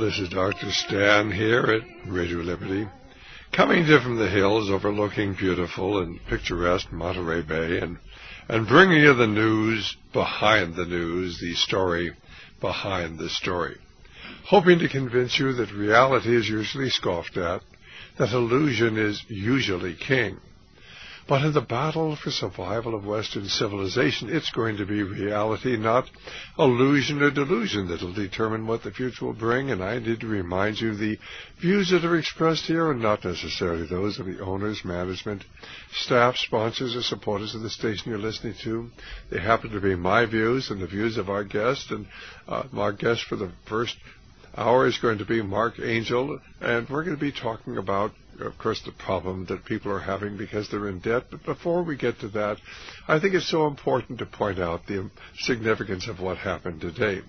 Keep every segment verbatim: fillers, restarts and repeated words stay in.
this is Doctor Stan here at Radio Liberty, coming to you from the hills overlooking beautiful and picturesque Monterey Bay, and, and bringing you the news behind the news, the story behind the story, hoping to convince you that reality is usually scoffed at, that illusion is usually king. But in the battle for survival of Western civilization, it's going to be reality, not illusion or delusion, that will determine what the future will bring. And I need to remind you, the views that are expressed here are not necessarily those of the owners, management, staff, sponsors, or supporters of the station you're listening to. They happen to be my views and the views of our guest. And uh, our guest for the first hour is going to be Mark Angel, and we're going to be talking about, of course, the problem that people are having because they're in debt. But before we get to that, I think it's so important to point out the significance of what happened today.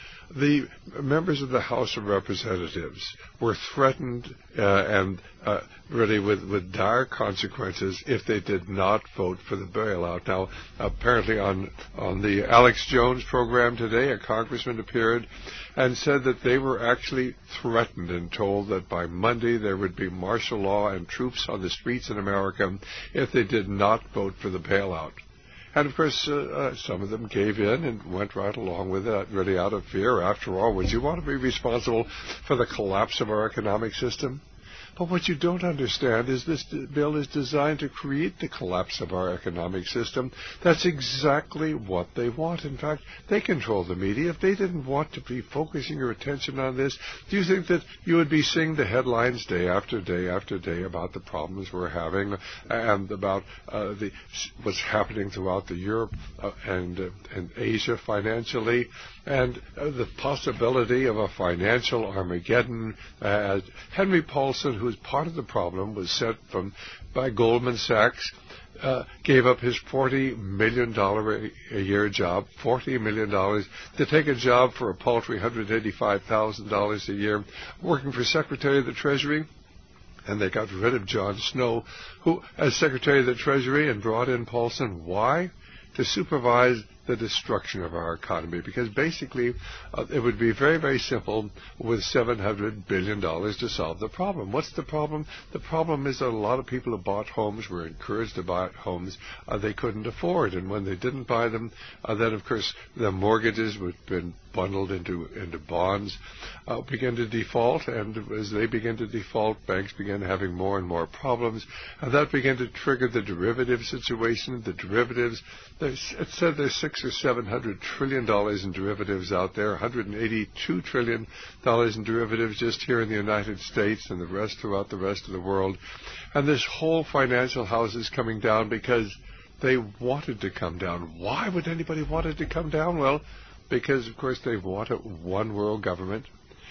The members of the House of Representatives were threatened uh, and uh, really with, with dire consequences if they did not vote for the bailout. Now, apparently on, on the Alex Jones program today, a congressman appeared and said that they were actually threatened and told that by Monday there would be martial law and troops on the streets in America if they did not vote for the bailout. And, of course, uh, uh, some of them gave in and went right along with it, really out of fear. After all, would you want to be responsible for the collapse of our economic system? But what you don't understand is this bill is designed to create the collapse of our economic system. That's exactly what they want. In fact, they control the media. If they didn't want to be focusing your attention on this, do you think that you would be seeing the headlines day after day after day about the problems we're having and about uh, the what's happening throughout the Europe uh, and, uh, and Asia financially, and uh, the possibility of a financial Armageddon? Uh, Henry Paulson, who was part of the problem, was sent from by Goldman Sachs, uh, gave up his forty million dollars a, a year job, forty million dollars, to take a job for a paltry one hundred eighty-five thousand dollars a year, working for Secretary of the Treasury. And they got rid of John Snow, who, as Secretary of the Treasury, and brought in Paulson. Why? To supervise the destruction of our economy, because basically uh, it would be very, very simple with seven hundred billion dollars to solve the problem. What's the problem? The problem is that a lot of people who bought homes were encouraged to buy homes uh, they couldn't afford, and when they didn't buy them, uh, then of course the mortgages would have been bundled into into bonds, uh, began to default, and as they began to default, banks began having more and more problems, and that began to trigger the derivative situation. The derivatives, it said there's six or seven hundred trillion dollars in derivatives out there, one hundred eighty-two trillion dollars in derivatives just here in the United States, and the rest throughout the rest of the world. And this whole financial house is coming down because they wanted to come down. Why would anybody want it to come down? Well, because, of course, they want a one-world government,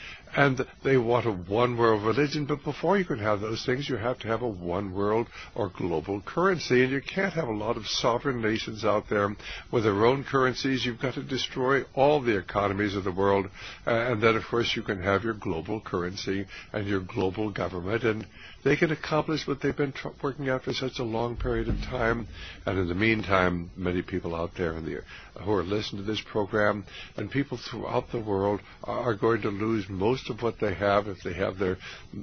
and they want a one-world religion. But before you can have those things, you have to have a one-world or global currency, and you can't have a lot of sovereign nations out there with their own currencies. You've got to destroy all the economies of the world, uh, and then, of course, you can have your global currency and your global government, and they can accomplish what they've been tr- working at for such a long period of time. And in the meantime, many people out there in the, who are listening to this program and people throughout the world are going to lose most of what they have if they have their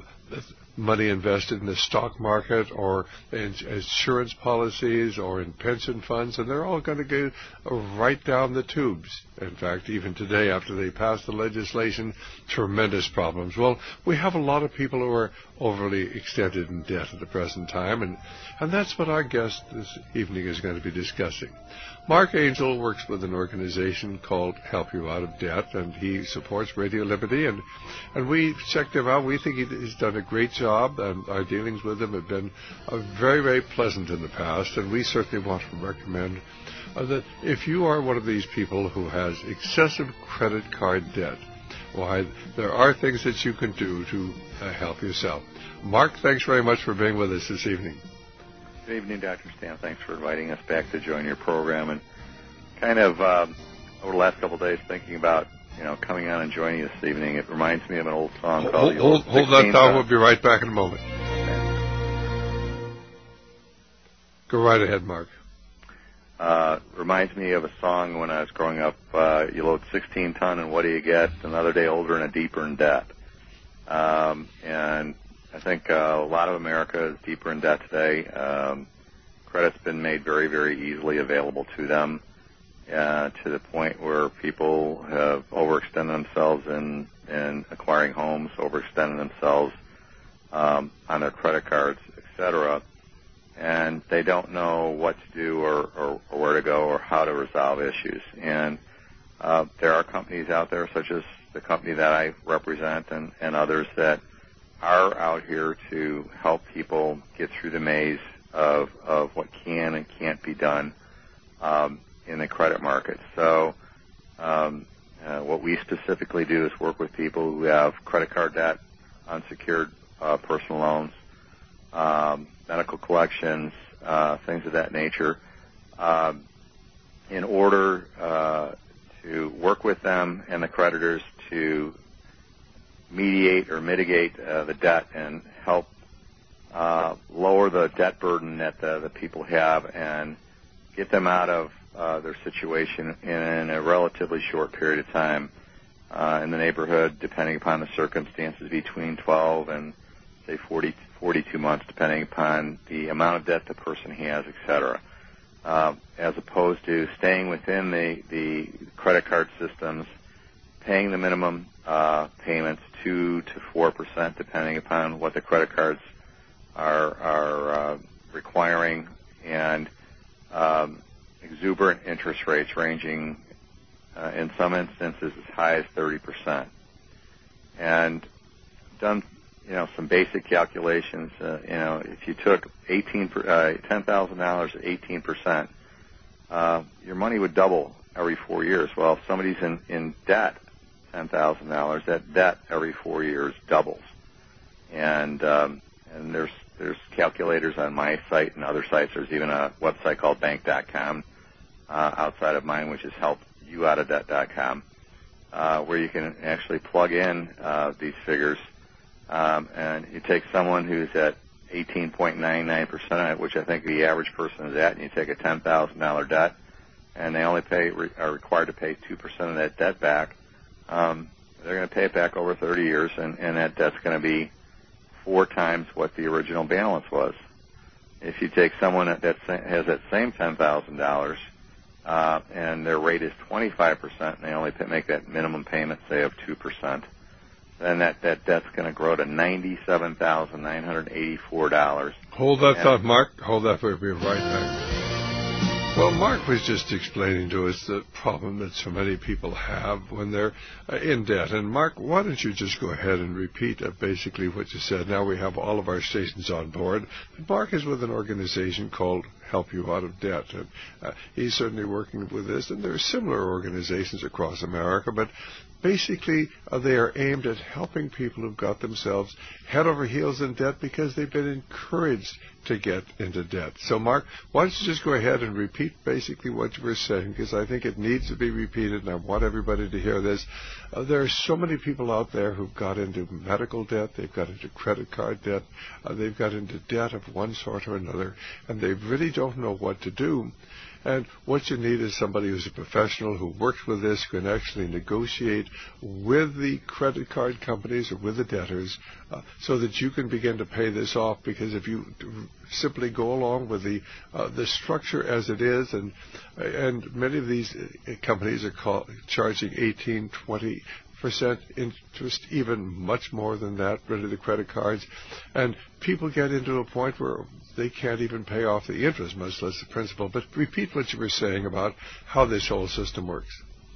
money invested in the stock market or in insurance policies or in pension funds, and they're all going to go right down the tubes. In fact, even today, after they passed the legislation, tremendous problems. Well, we have a lot of people who are overly extended in debt at the present time, and, and that's what our guest this evening is going to be discussing. Mark Angel works with an organization called Help You Out of Debt, and he supports Radio Liberty, and, and we checked him out. We think he, he's done a great job, and our dealings with him have been uh, very, very pleasant in the past, and we certainly want to recommend uh, that if you are one of these people who has excessive credit card debt, why, there are things that you can do to uh, help yourself. Mark, thanks very much for being with us this evening. Good evening, Doctor Stan. Thanks for inviting us back to join your program. And kind of um, over the last couple of days thinking about, you know, coming on and joining you this evening, it reminds me of an old song called... Hold, hold, hold that thought. We'll be right back in a moment. Okay. Go right ahead, Mark. Uh, reminds me of a song when I was growing up, uh, you load sixteen ton and what do you get? Another day older and a deeper in debt. Um, and I think uh, a lot of America is deeper in debt today. Um, credit's been made very, very easily available to them, uh, to the point where people have overextended themselves in, in acquiring homes, overextended themselves um, on their credit cards, et cetera, and they don't know what to do or, or, or where to go or how to resolve issues. And uh, there are companies out there, such as the company that I represent and, and others, that are out here to help people get through the maze of, of what can and can't be done um, in the credit market. So um, uh, what we specifically do is work with people who have credit card debt, unsecured uh, personal loans, um, medical collections, uh, things of that nature, um, in order uh, to work with them and the creditors to mediate or mitigate uh, the debt and help uh, lower the debt burden that the, the people have and get them out of uh, their situation in a relatively short period of time, uh, in the neighborhood, depending upon the circumstances, between twelve and, say, forty, forty-two months, depending upon the amount of debt the person has, et cetera, uh, as opposed to staying within the, the credit card systems, paying the minimum uh, payments, two to four percent, depending upon what the credit cards are, are uh, requiring, and um, exuberant interest rates ranging, uh, in some instances, as high as thirty percent. And done, you know, some basic calculations. Uh, you know, if you took eighteen, uh, ten thousand dollars at eighteen percent, uh, your money would double every four years. Well, if somebody's in, in debt, ten thousand dollars, that debt every four years doubles. And um, and there's there's calculators on my site and other sites. There's even a website called bank dot com uh, outside of mine, which is help you out of debt dot com, uh, where you can actually plug in uh, these figures. Um, and you take someone who's at eighteen point nine nine percent, which I think the average person is at, and you take a ten thousand dollars debt, and they only pay re- are required to pay two percent of that debt back. Um, they're going to pay it back over thirty years, and, and that debt's going to be four times what the original balance was. If you take someone that, that has that same ten thousand dollars uh, and their rate is twenty-five percent, and they only pay, make that minimum payment, say, of two percent, then that, that debt's going to grow to ninety-seven thousand nine hundred eighty-four dollars. Hold that thought, Mark. Hold that. We'll be right back. Well, Mark was just explaining to us the problem that so many people have when they're uh, in debt. And, Mark, why don't you just go ahead and repeat uh, basically what you said. Now we have all of our stations on board. Mark is with an organization called Help You Out of Debt. And uh, he's certainly working with this. And there are similar organizations across America. But basically, uh, they are aimed at helping people who've got themselves head over heels in debt because they've been encouraged to get into debt. So, Mark, why don't you just go ahead and repeat basically what you were saying, because I think it needs to be repeated, and I want everybody to hear this. Uh, there are so many people out there who've got into medical debt, they've got into credit card debt, uh, they've got into debt of one sort or another, and they really don't know what to do. And what you need is somebody who's a professional who works with this, who can actually negotiate with the credit card companies or with the debtors uh, so that you can begin to pay this off. Because if you simply go along with the uh, the structure as it is, and and many of these companies are call, charging eighteen, twenty percent interest, even much more than that, really, the credit cards. And people get into a point where they can't even pay off the interest, much less the principal. But repeat what you were saying about how this whole system works.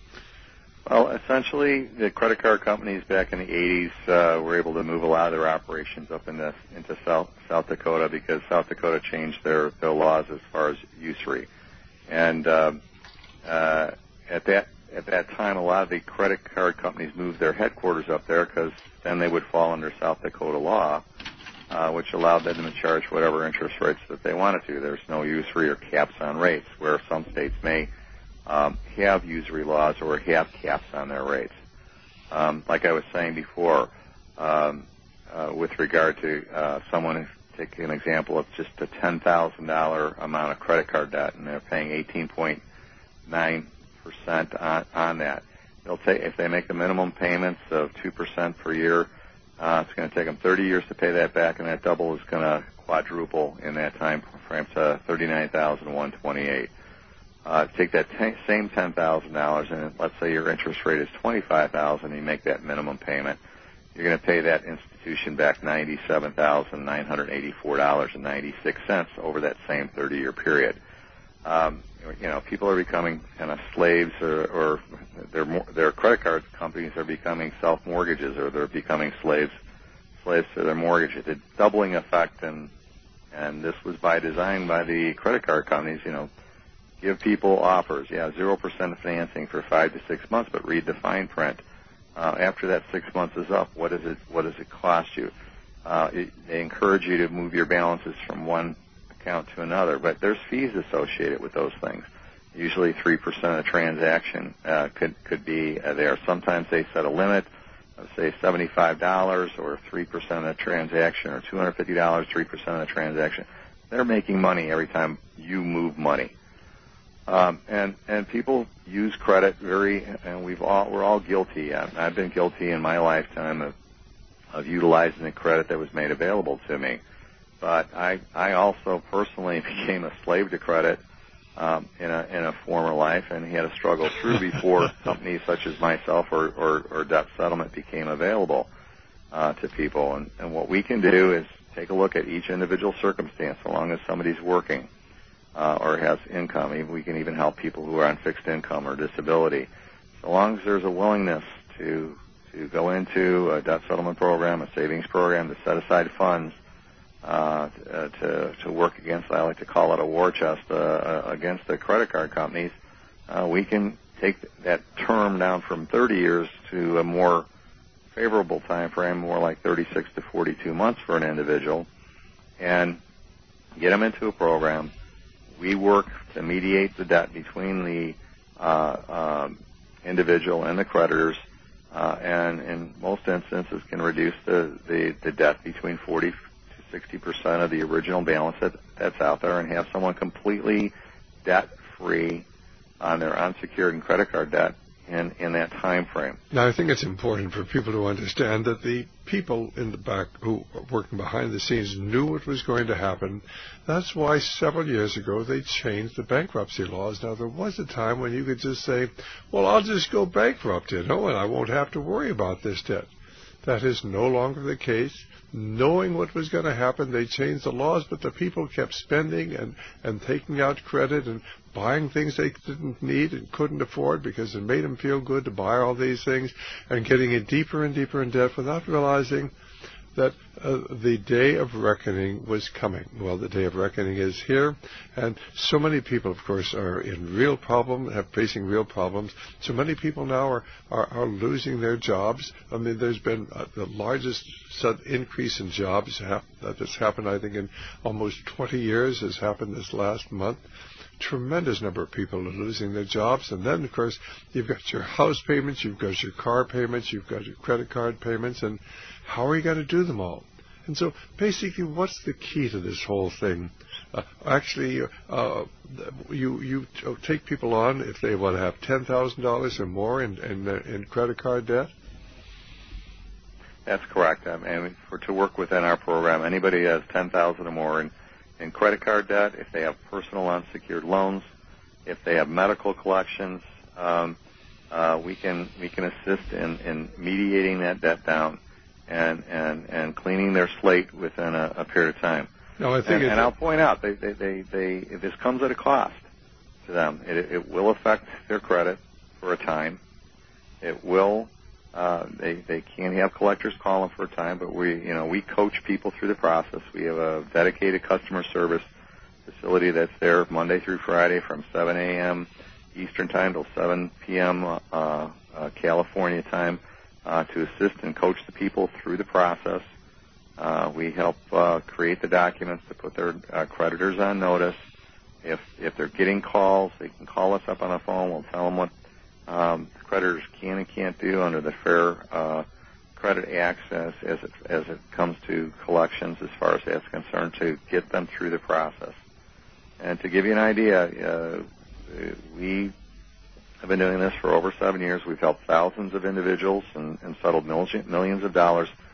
Well, essentially, the credit card companies back in the eighties uh, were able to move a lot of their operations up into, into South, South Dakota because South Dakota changed their, their laws as far as usury. And uh, uh, at that At that time, a lot of the credit card companies moved their headquarters up there because then they would fall under South Dakota law, uh, which allowed them to charge whatever interest rates that they wanted to. There's no usury or caps on rates, where some states may um, have usury laws or have caps on their rates. Um, like I was saying before, um, uh, with regard to uh, someone, take an example of just a ten thousand dollars amount of credit card debt, and they're paying eighteen point nine percent on, on that. They'll take, if they make the minimum payments of two percent per year, Uh, it's going to take them thirty years to pay that back, and that double is going to quadruple in that time frame to thirty-nine thousand one hundred twenty-eight dollars. Uh, take that t- same ten thousand dollars, and let's say your interest rate is twenty-five thousand dollars, and you make that minimum payment. You're going to pay that institution back ninety-seven thousand nine hundred eighty-four dollars and ninety-six cents over that same thirty-year period. Um, you know, people are becoming kind of slaves, or, or their their credit card companies are becoming self-mortgages, or they're becoming slaves slaves to their mortgage. It's a doubling effect, and and this was by design by the credit card companies. You know, give people offers. Yeah, zero percent financing for five to six months, but read the fine print. Uh, after that six months is up, what does it what does it cost you? Uh, it, they encourage you to move your balances from one account to another, but there's fees associated with those things. Usually three percent of the transaction uh, could could be uh, there. Sometimes they set a limit of, say, seventy-five dollars, or three percent of the transaction, or two hundred fifty dollars, three percent of the transaction. They're making money every time you move money. Um, and and people use credit very, and we've all we're all guilty. I've been guilty in my lifetime of of utilizing the credit that was made available to me. But I I also personally became a slave to credit um, in a in a former life, and had to struggle through before companies such as myself or or, or debt settlement became available uh, to people. And and what we can do is take a look at each individual circumstance, so long as somebody's working. Uh, or has income. We can even help people who are on fixed income or disability. So long as there's a willingness to to go into a debt settlement program, a savings program, to set aside funds uh, to to work against, I like to call it a war chest, uh, against the credit card companies, uh, we can take that term down from thirty years to a more favorable time frame, more like thirty-six to forty-two months for an individual, and get them into a program. We work to mediate the debt between the uh, um, individual and the creditors, uh, and in most instances can reduce the, the, the debt between forty to sixty percent of the original balance that, that's out there, and have someone completely debt-free on their unsecured and credit card debt in, in that time frame. Now, I think it's important for people to understand that the people in the back who are working behind the scenes knew what was going to happen. That's why several years ago they changed the bankruptcy laws. Now, there was a time when you could just say, well, I'll just go bankrupt, you know, and I won't have to worry about this debt. That is no longer the case. Knowing what was going to happen, they changed the laws, but the people kept spending and, and taking out credit and buying things they didn't need and couldn't afford because it made them feel good to buy all these things, and getting in deeper and deeper in debt without realizing that uh, the day of reckoning was coming. Well, the day of reckoning is here, and so many people, of course, are in real problem, have facing real problems. So many people now are, are, are losing their jobs. I mean, there's been uh, the largest increase in jobs hap- that has happened, I think, in almost twenty years, has happened this last month. Tremendous number of people are losing their jobs. And then, of course, you've got your house payments, you've got your car payments, you've got your credit card payments, and how are you going to do them all? And so basically, what's the key to this whole thing? Uh, actually, uh, you you take people on if they want to have ten thousand dollars or more in, in, in credit card debt? That's correct. I mean, for to work within our program, anybody who has ten thousand dollars or more in in credit card debt, if they have personal unsecured loans, if they have medical collections, um, uh, we can we can assist in, in mediating that debt down and, and, and cleaning their slate within a, a period of time. No, I think and, and I'll point out, they, they, they, they, this comes at a cost to them. It, it will affect their credit for a time. It will. Uh, they they can have collectors call them for a time, but we you know we coach people through the process. We have a dedicated customer service facility that's there Monday through Friday from seven a.m. Eastern time till seven p.m. Uh, uh, California time uh, to assist and coach the people through the process. Uh, we help uh, create the documents to put their uh, creditors on notice. If if they're getting calls, they can call us up on the phone. We'll tell them what Um, creditors can and can't do under the Fair uh, Credit Act as, as, it, as it comes to collections, as far as that's concerned, to get them through the process. And to give you an idea, uh, we have been doing this for over seven years. We've helped thousands of individuals and, and settled millions, millions of dollars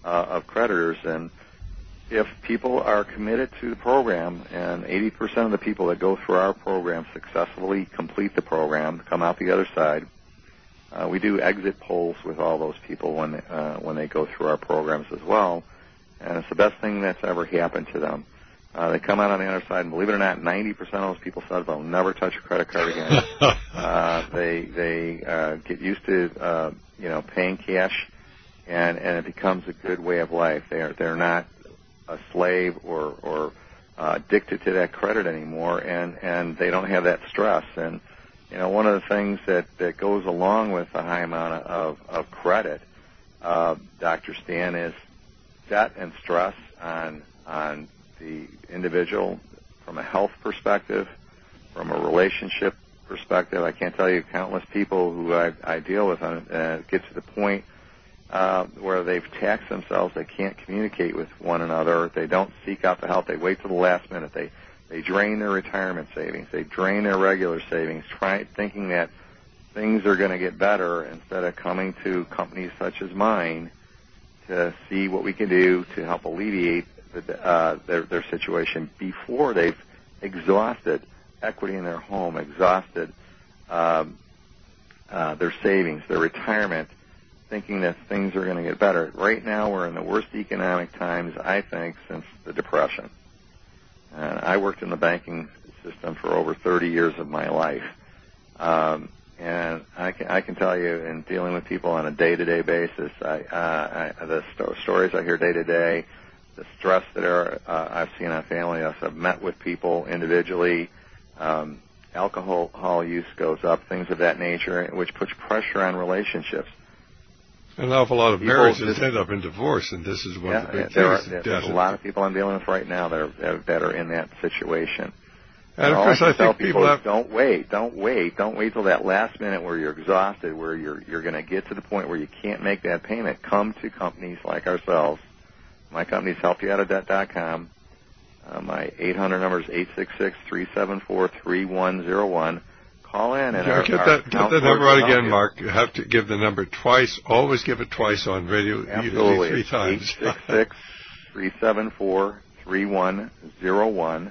uh, of creditors. And if people are committed to the program, and eighty percent of the people that go through our program successfully complete the program, come out the other side, uh, we do exit polls with all those people when uh, when they go through our programs as well, and it's the best thing that's ever happened to them. Uh, they come out on the other side, and believe it or not, ninety percent of those people said they'll never touch a credit card again. uh, they they uh, get used to uh, you know paying cash, and and it becomes a good way of life. They're they're not a slave or or uh, addicted to that credit anymore, and and they don't have that stress. And you know, one of the things that that goes along with a high amount of of credit, uh, Doctor Stan, is debt and stress on on the individual from a health perspective, from a relationship perspective. I can't tell you countless people who I, I deal with uh, get to the point uh, where they've taxed themselves. They can't communicate with one another. They don't seek out the help. They wait till the last minute. They they drain their retirement savings. They drain their regular savings, try, thinking that things are going to get better instead of coming to companies such as mine to see what we can do to help alleviate the, uh, their, their situation before they've exhausted equity in their home, exhausted um, uh, their savings, their retirement, thinking that things are going to get better. Right now, we're in the worst economic times, I think, since the Depression. And I worked in the banking system for over thirty years of my life. Um, and I can, I can tell you, in dealing with people on a day-to-day basis, I, uh, I, the sto- stories I hear day-to-day, the stress that are, uh, I've seen on family, I've met with people individually, um, alcohol use goes up, things of that nature, which puts pressure on relationships. An awful lot of people marriages just, end up in divorce, and this is one yeah, of the big there things. Are, there's a lot of people I'm dealing with right now that are, that are in that situation. And of all course, I, I think people, people have... don't wait, don't wait, don't wait till that last minute where you're exhausted, where you're you're going to get to the point where you can't make that payment. Come to companies like ourselves. My company's help you out of debt dot com. Uh, my eight hundred number is eight six six, three seven four, three one zero one. Call in and yeah, our, get our that get the number out again, you. Mark. You have to give the number twice. Always give it twice on radio, Absolutely. usually three times. eight six six, three seven four, three one zero one.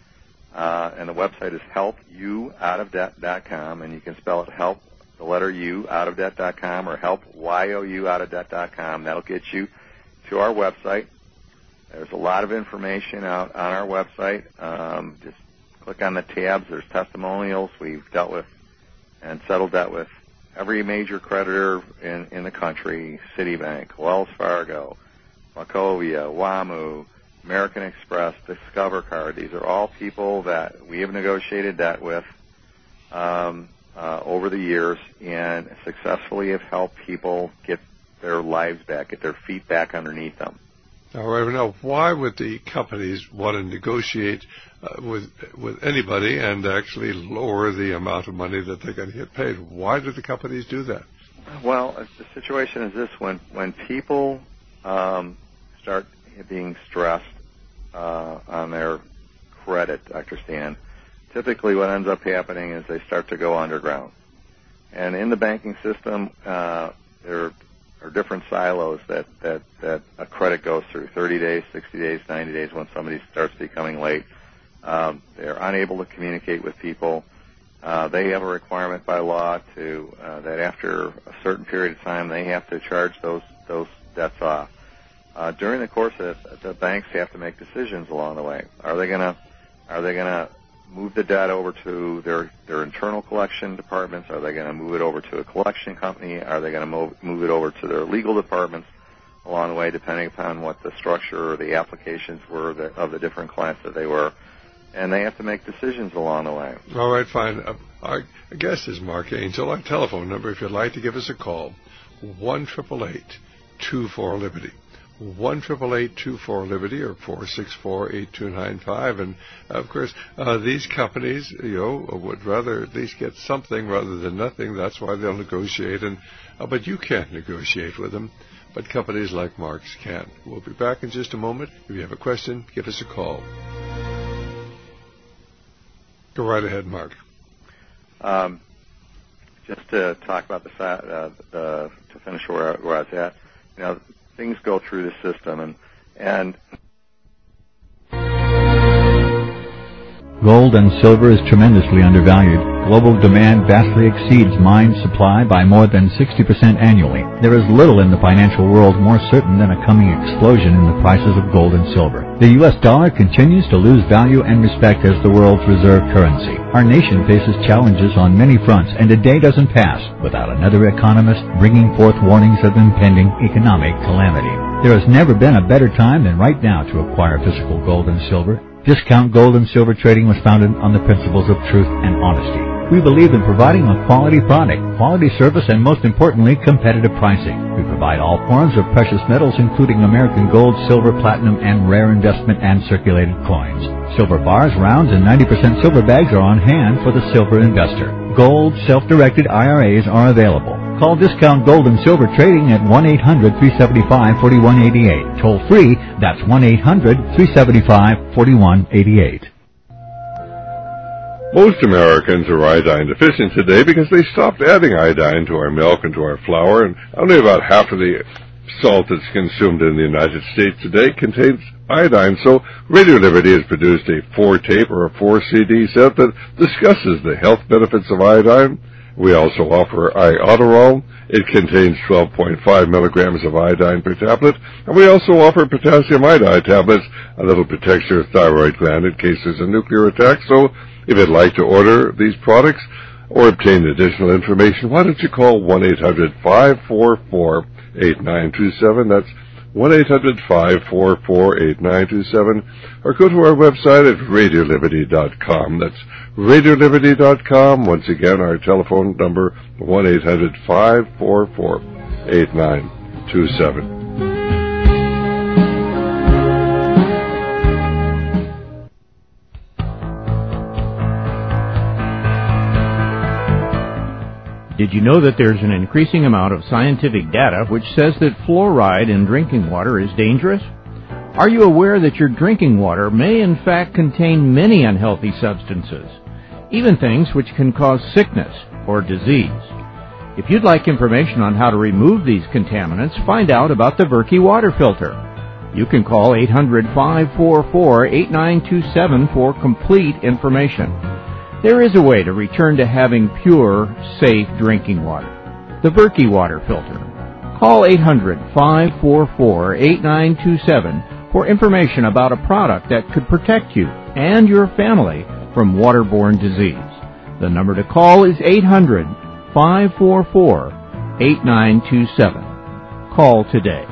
Uh, and the website is help you out of debt dot com, and you can spell it help, the letter U, out of debt dot com, or help, Y O U, out of debt dot com. That'll get you to our website. There's a lot of information out on our website. Um, just click on the tabs. There's testimonials. We've dealt with and settled that with every major creditor in, in the country, Citibank, Wells Fargo, Wachovia, WAMU, American Express, Discover Card. These are all people that we have negotiated debt with um, uh, over the years and successfully have helped people get their lives back, get their feet back underneath them. All right. Now, why would the companies want to negotiate uh, with with anybody and actually lower the amount of money that they're going to get paid? Why do the companies do that? Well, the situation is this: when when people um, start being stressed uh, on their credit, Doctor Stan, typically what ends up happening is they start to go underground. And in the banking system, uh, there are different silos that, that, that a credit goes through, thirty days, sixty days, ninety days, when somebody starts becoming late. Um, they're unable to communicate with people. Uh, they have a requirement by law to uh, that after a certain period of time they have to charge those those debts off. Uh, during the course of it, the banks have to make decisions along the way. Are they gonna are they gonna move the debt over to their their internal collection departments? Are they going to move it over to a collection company? Are they going to move move it over to their legal departments along the way, depending upon what the structure or the applications were that, of the different clients that they were? And they have to make decisions along the way. All right, fine. Uh, our guest is Mark Angel. Our telephone number, if you'd like to give us a call, one eight eight eight, two four, Liberty. one eight eight eight, two four, Liberty, or four six four, eight two nine five. And, of course, uh, these companies, you know, would rather at least get something rather than nothing. That's why they'll negotiate. And uh, but you can't negotiate with them. But companies like Mark's can. We'll be back in just a moment. If you have a question, give us a call. Go right ahead, Mark. Um, just to talk about the, uh, the to finish where, where I was at, you know, things go through the system, and and. Gold and silver is tremendously undervalued. Global demand vastly exceeds mine supply by more than sixty percent annually. There is little in the financial world more certain than a coming explosion in the prices of gold and silver. The U S dollar continues to lose value and respect as the world's reserve currency. Our nation faces challenges on many fronts, and a day doesn't pass without another economist bringing forth warnings of impending economic calamity. There has never been a better time than right now to acquire physical gold and silver. Discount Gold and Silver Trading was founded on the principles of truth and honesty. We believe in providing a quality product, quality service, and most importantly, competitive pricing. We provide all forms of precious metals, including American gold, silver, platinum, and rare investment and circulated coins. Silver bars, rounds, and ninety percent silver bags are on hand for the silver investor. Gold, self-directed I R As are available. Call Discount Gold and Silver Trading at one eight hundred, three seven five, four one eight eight. Toll free, that's one eight hundred, three seven five, four one eight eight. Most Americans are iodine deficient today because they stopped adding iodine to our milk and to our flour, and only about half of the salt that's consumed in the United States today contains iodine. So Radio Liberty has produced a four-tape or a four-C D set that discusses the health benefits of iodine. We also offer Iodoral. It contains twelve point five milligrams of iodine per tablet. And we also offer potassium iodide tablets, and that'll protect your thyroid gland in case there's a nuclear attack. So if you'd like to order these products or obtain additional information, why don't you call one eight hundred, five four four, eight nine two seven. That's one eight hundred, five four four, eight nine two seven. Or go to our website at radio liberty dot com. That's radio liberty dot com. Once again, our telephone number, one eight hundred, five four four, eight nine two seven. Did you know that there's an increasing amount of scientific data which says that fluoride in drinking water is dangerous? Are you aware that your drinking water may in fact contain many unhealthy substances, even things which can cause sickness or disease? If you'd like information on how to remove these contaminants, find out about the Berkey water filter. You can call eight hundred, five four four, eight nine two seven for complete information. There is a way to return to having pure, safe drinking water. The Berkey water filter. Call eight hundred, five four four, eight nine two seven for information about a product that could protect you and your family from waterborne disease. The number to call is eight hundred, five four four, eight nine two seven. Call today.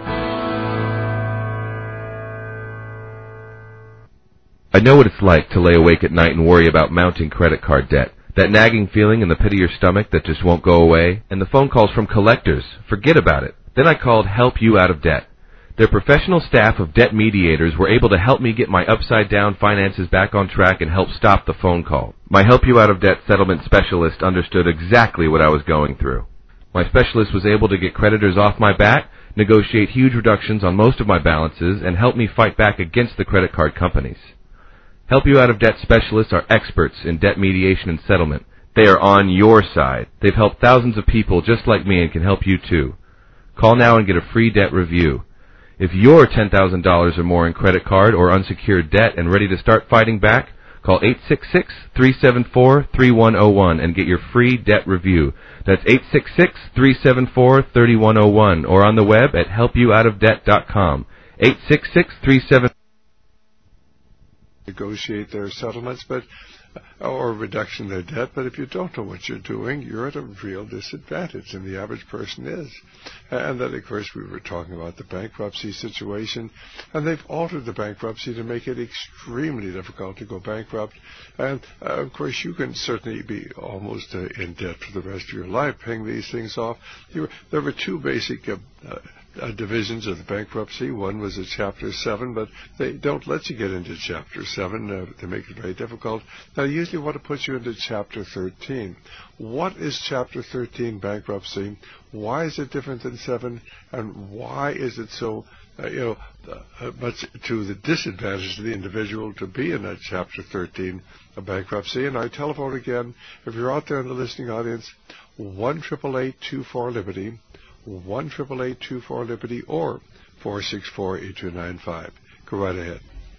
I know what it's like to lay awake at night and worry about mounting credit card debt. That nagging feeling in the pit of your stomach that just won't go away. And the phone calls from collectors. Forget about it. Then I called Help You Out of Debt. Their professional staff of debt mediators were able to help me get my upside-down finances back on track and help stop the phone call. My Help You Out of Debt settlement specialist understood exactly what I was going through. My specialist was able to get creditors off my back, negotiate huge reductions on most of my balances, and help me fight back against the credit card companies. Help You Out of Debt specialists are experts in debt mediation and settlement. They are on your side. They've helped thousands of people just like me and can help you too. Call now and get a free debt review. If you're ten thousand dollars or more in credit card or unsecured debt and ready to start fighting back, call eight six six, three seven four, three one zero one and get your free debt review. That's eight six six, three seven four, three one zero one or on the web at help you out of debt dot com. eight six six, three seven four negotiate their settlements, but or reduction of their debt. But if you don't know what you're doing, you're at a real disadvantage, and the average person is. And then, of course, we were talking about the bankruptcy situation, and they've altered the bankruptcy to make it extremely difficult to go bankrupt. And, uh, of course, you can certainly be almost uh, in debt for the rest of your life paying these things off. You were, there were two basic uh, uh, Uh, divisions of the bankruptcy. One was a Chapter seven, but they don't let you get into Chapter seven. Uh, they make it very difficult. Now, usually want to put you into Chapter thirteen. What is Chapter thirteen bankruptcy? Why is it different than seven? And why is it so, uh, you know, uh, much to the disadvantage of the individual to be in that Chapter thirteen of bankruptcy? And our telephone again, if you're out there in the listening audience, one eight eight eight, two four, Liberty. one eight eight eight, two four, Liberty or four six four, eight two nine five. Go right ahead.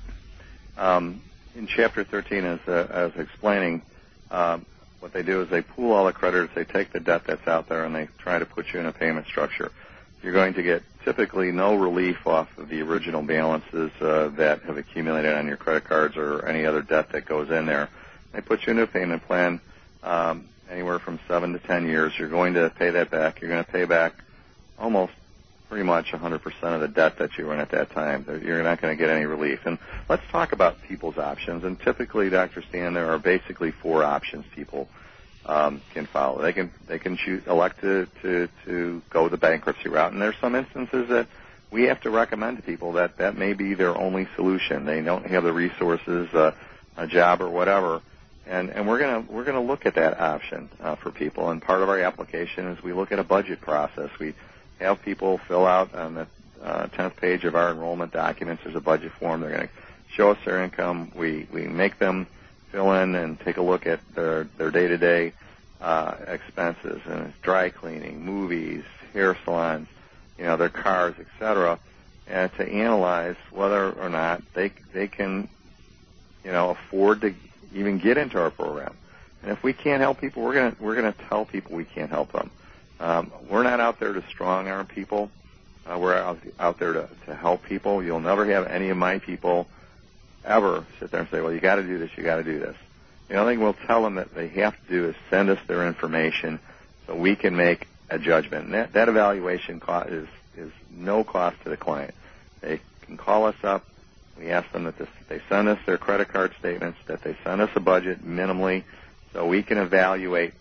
Um, in Chapter thirteen, as, uh, as explaining, um, what they do is they pool all the creditors, they take the debt that's out there, and they try to put you in a payment structure. You're going to get typically no relief off of the original balances uh, that have accumulated on your credit cards or any other debt that goes in there. They put you into a payment plan, um, anywhere from seven to ten years. You're going to pay that back. You're going to pay back almost pretty much one hundred percent of the debt that you were in at that time. You're not going to get any relief. And let's talk about people's options. And typically, Doctor Stan, there are basically four options people um, can follow. They can they can choose, elect to, to, to go the bankruptcy route. And there's some instances that we have to recommend to people that that may be their only solution. They don't have the resources, uh, a job, or whatever. And, and we're gonna we're gonna look at that option uh, for people. And part of our application is we look at a budget process. We have people fill out on the uh, tenth page of our enrollment documents. There's a budget form. They're going to show us their income. We we make them fill in and take a look at their their day-to-day uh, expenses, and it's dry cleaning, movies, hair salons, you know, their cars, et cetera, and to analyze whether or not they they can, you know, afford to even get into our program. And if we can't help people, we're gonna we're gonna tell people we can't help them. Um, we're not out there to strong-arm people. Uh, we're out, out there to, to help people. You'll never have any of my people ever sit there and say, well, you got to do this, you got to do this. The only thing we'll tell them that they have to do is send us their information so we can make a judgment. And that, that evaluation cost is, is no cost to the client. They can call us up. We ask them that this, they send us their credit card statements, that they send us a budget minimally so we can evaluate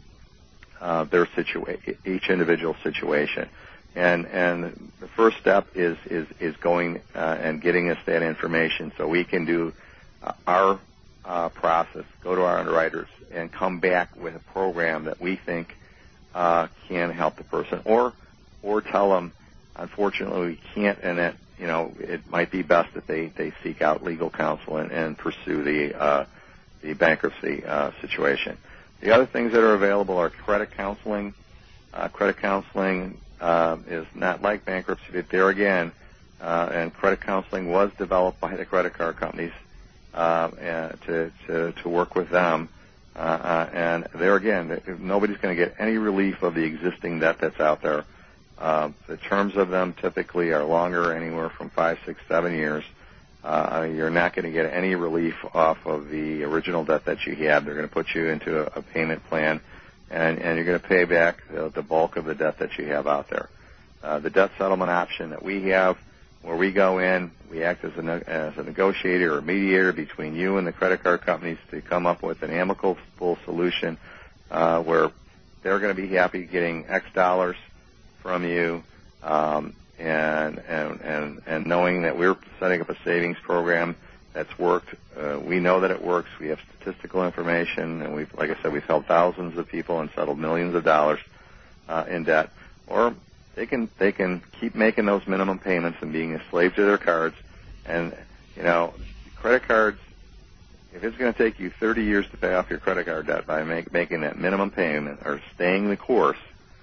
Uh, their situa- each individual situation, and and the first step is is is going uh, and getting us that information so we can do uh, our uh, process, go to our underwriters, and come back with a program that we think uh, can help the person, or or tell them, unfortunately, we can't, and that you know it might be best that they, they seek out legal counsel and, and pursue the uh, the bankruptcy uh, situation. The other things that are available are credit counseling. Uh, credit counseling uh, is not like bankruptcy, but there again, uh, and credit counseling was developed by the credit card companies uh, and to, to to work with them. Uh, uh, and there again, nobody's going to get any relief of the existing debt that's out there. Uh, the terms of them typically are longer, anywhere from five, six, seven years. Uh, you're not going to get any relief off of the original debt that you had. They're going to put you into a, a payment plan, and, and you're going to pay back the, the bulk of the debt that you have out there. Uh, the debt settlement option that we have, where we go in, we act as a, as a negotiator or mediator between you and the credit card companies to come up with an amicable solution uh, where they're going to be happy getting X dollars from you, um, And, and and and knowing that we're setting up a savings program that's worked. Uh, we know that it works. We have statistical information, and we've, like I said, we've helped thousands of people and settled millions of dollars uh, in debt. Or they can they can keep making those minimum payments and being a slave to their cards. And you know, credit cards. If it's going to take you thirty years to pay off your credit card debt by make, making that minimum payment or staying the course.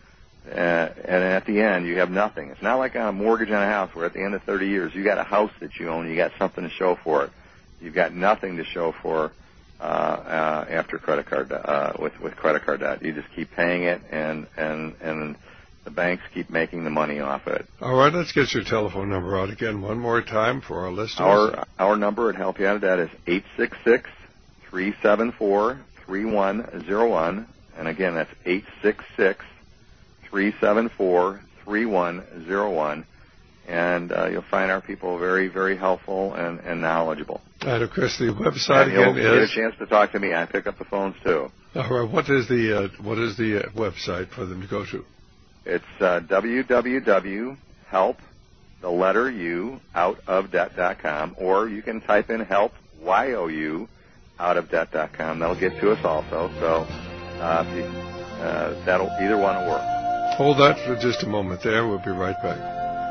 Uh, and at the end, you have nothing. It's not like on a mortgage on a house where at the end of thirty years, you got a house that you own, you got something to show for it. You've got nothing to show for uh, uh, after credit card uh, with with credit card debt. You just keep paying it, and and and the banks keep making the money off it. All right, let's get your telephone number out again one more time for our listeners. Our our number at Help You Out of Debt is eight six six, three seven four, three one zero one, and again, that's eight six six. three seven four, three one zero one, and uh, you'll find our people very, very helpful and, and knowledgeable. And, of course, the website and again you'll is... get a chance to talk to me. I pick up the phones, too. All right. What is the, uh, what is the uh, website for them to go to? It's uh, w w w dot help, the letter U, out of debt dot com, or you can type in help, Y O U, out of debt dot com. That'll get to us also, so uh, uh, that'll either one will work. Hold that for just a moment there. We'll be right back.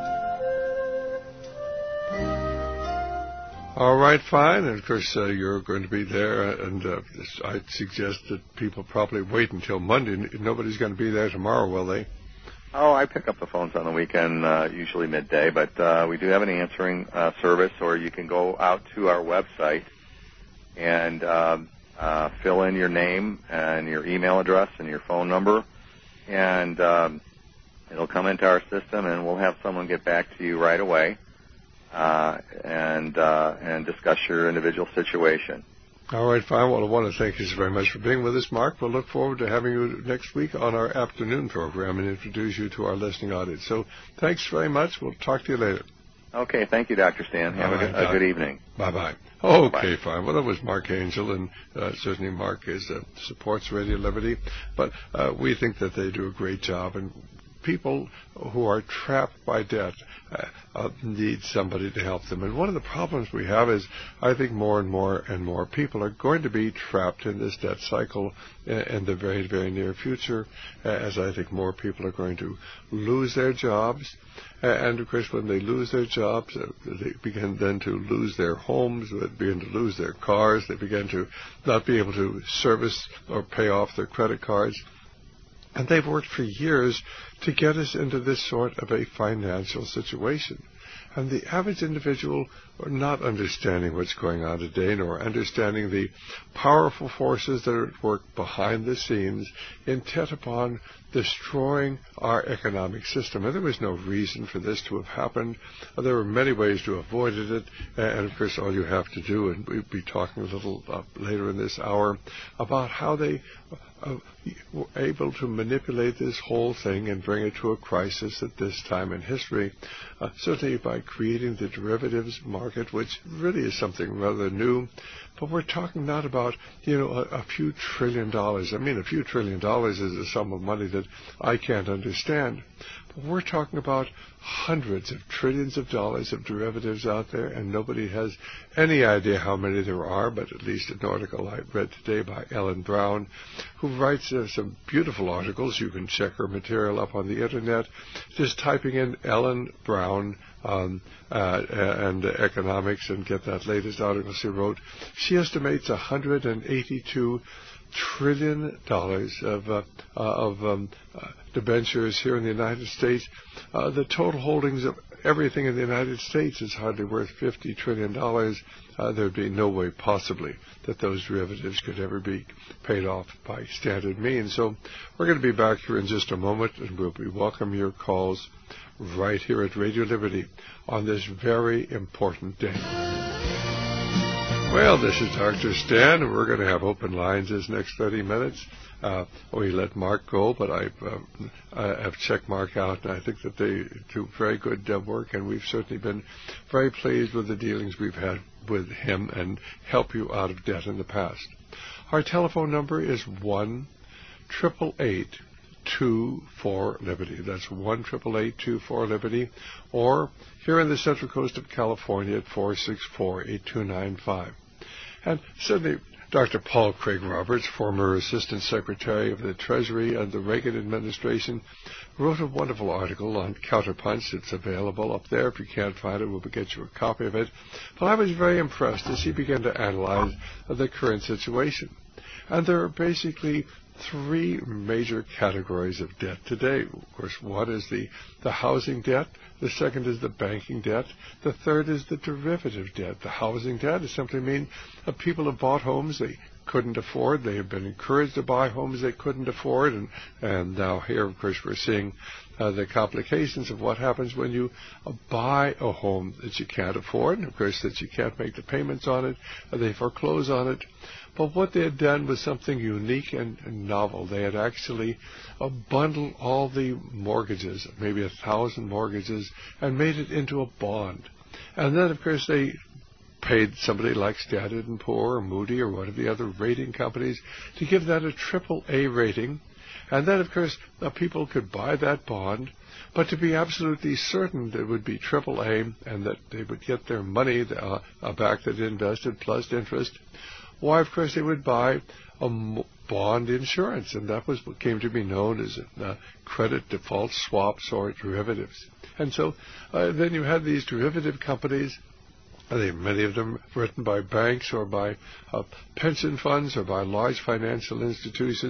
All right, fine. And, of course, uh, you're going to be there. And uh, I'd suggest that people probably wait until Monday. Nobody's going to be there tomorrow, will they? Oh, I pick up the phones on the weekend, uh, usually midday, but uh, we do have an answering uh, service, or you can go out to our website and uh, uh, fill in your name and your email address and your phone number, and um, it'll come into our system, and we'll have someone get back to you right away uh, and uh, and discuss your individual situation. All right, fine. Well, I want to thank you so very much for being with us, Mark. We'll look forward to having you next week on our afternoon program and introduce you to our listening audience. So thanks very much. We'll talk to you later. Okay, thank you, Doctor Stan. Have right, a, good, a good evening. Bye-bye. Okay, Bye. fine. Well, that was Mark Angel, and uh, certainly Mark is uh, supports Radio Liberty, but uh, we think that they do a great job, and people who are trapped by debt uh, uh, need somebody to help them. And one of the problems we have is I think more and more and more people are going to be trapped in this debt cycle in the very, very near future, as I think more people are going to lose their jobs. And, of course, when they lose their jobs, they begin then to lose their homes, they begin to lose their cars, they begin to not be able to service or pay off their credit cards. And they've worked for years to get us into this sort of a financial situation. And the average individual are not understanding what's going on today, nor understanding the powerful forces that are at work behind the scenes, intent upon destroying our economic system. And there was no reason for this to have happened. There were many ways to have avoided it. And, of course, all you have to do, and we'll be talking a little uh, later in this hour, about how they uh, were able to manipulate this whole thing and bring it to a crisis at this time in history, uh, certainly by creating the derivatives market, which really is something rather new. But we're talking not about, you know, a, a few trillion dollars. I mean, a few trillion dollars is a sum of money that I can't understand. But we're talking about hundreds of trillions of dollars of derivatives out there, and nobody has any idea how many there are, but at least an article I read today by Ellen Brown, who writes uh, some beautiful articles. You can check her material up on the Internet, just typing in Ellen Brown Um, uh, and uh, economics and get that latest article she wrote. She estimates one hundred eighty-two trillion dollars of, uh, uh, of um, uh, debentures here in the United States. Uh, the total holdings of everything in the United States is hardly worth fifty trillion dollars. Uh, there would be no way possibly that those derivatives could ever be paid off by standard means. So we're going to be back here in just a moment, and we'll be welcome your calls right here at Radio Liberty on this very important day. Well, this is Doctor Stan, and we're going to have open lines this next thirty minutes. Uh, we let Mark go, but I've, uh, I have checked Mark out, and I think that they do very good uh, work, and we've certainly been very pleased with the dealings we've had with him and help you out of debt in the past. Our telephone number is one eight eight eight two four Liberty. That's one eight eight eight two four Liberty, or here in the Central Coast of California at four six four eight two nine five. And certainly Doctor Paul Craig Roberts, former Assistant Secretary of the Treasury and the Reagan administration, wrote a wonderful article on Counterpunch. It's available up there. If you can't find it, we'll get you a copy of it. But I was very impressed as he began to analyze the current situation. And there are basically three major categories of debt today. Of course, one is the, the housing debt. The second is the banking debt. The third is the derivative debt. The housing debt is simply mean that people have bought homes they couldn't afford. They have been encouraged to buy homes they couldn't afford. And, and now here, of course, we're seeing uh, the complications of what happens when you uh, buy a home that you can't afford. And, of course, that you can't make the payments on it. Uh, they foreclose on it. But what they had done was something unique and, and novel. They had actually uh, bundled all the mortgages, maybe a thousand mortgages, and made it into a bond. And then, of course, they paid somebody like Standard and Poor or Moody or one of the other rating companies to give that a triple A rating. And then, of course, uh, people could buy that bond, but to be absolutely certain that it would be triple A and that they would get their money uh, back that they invested plus interest, why, of course, they would buy a bond insurance, and that was what came to be known as uh, credit default swaps or derivatives. And so uh, then you had these derivative companies, they, many of them written by banks or by uh, pension funds or by large financial institutions,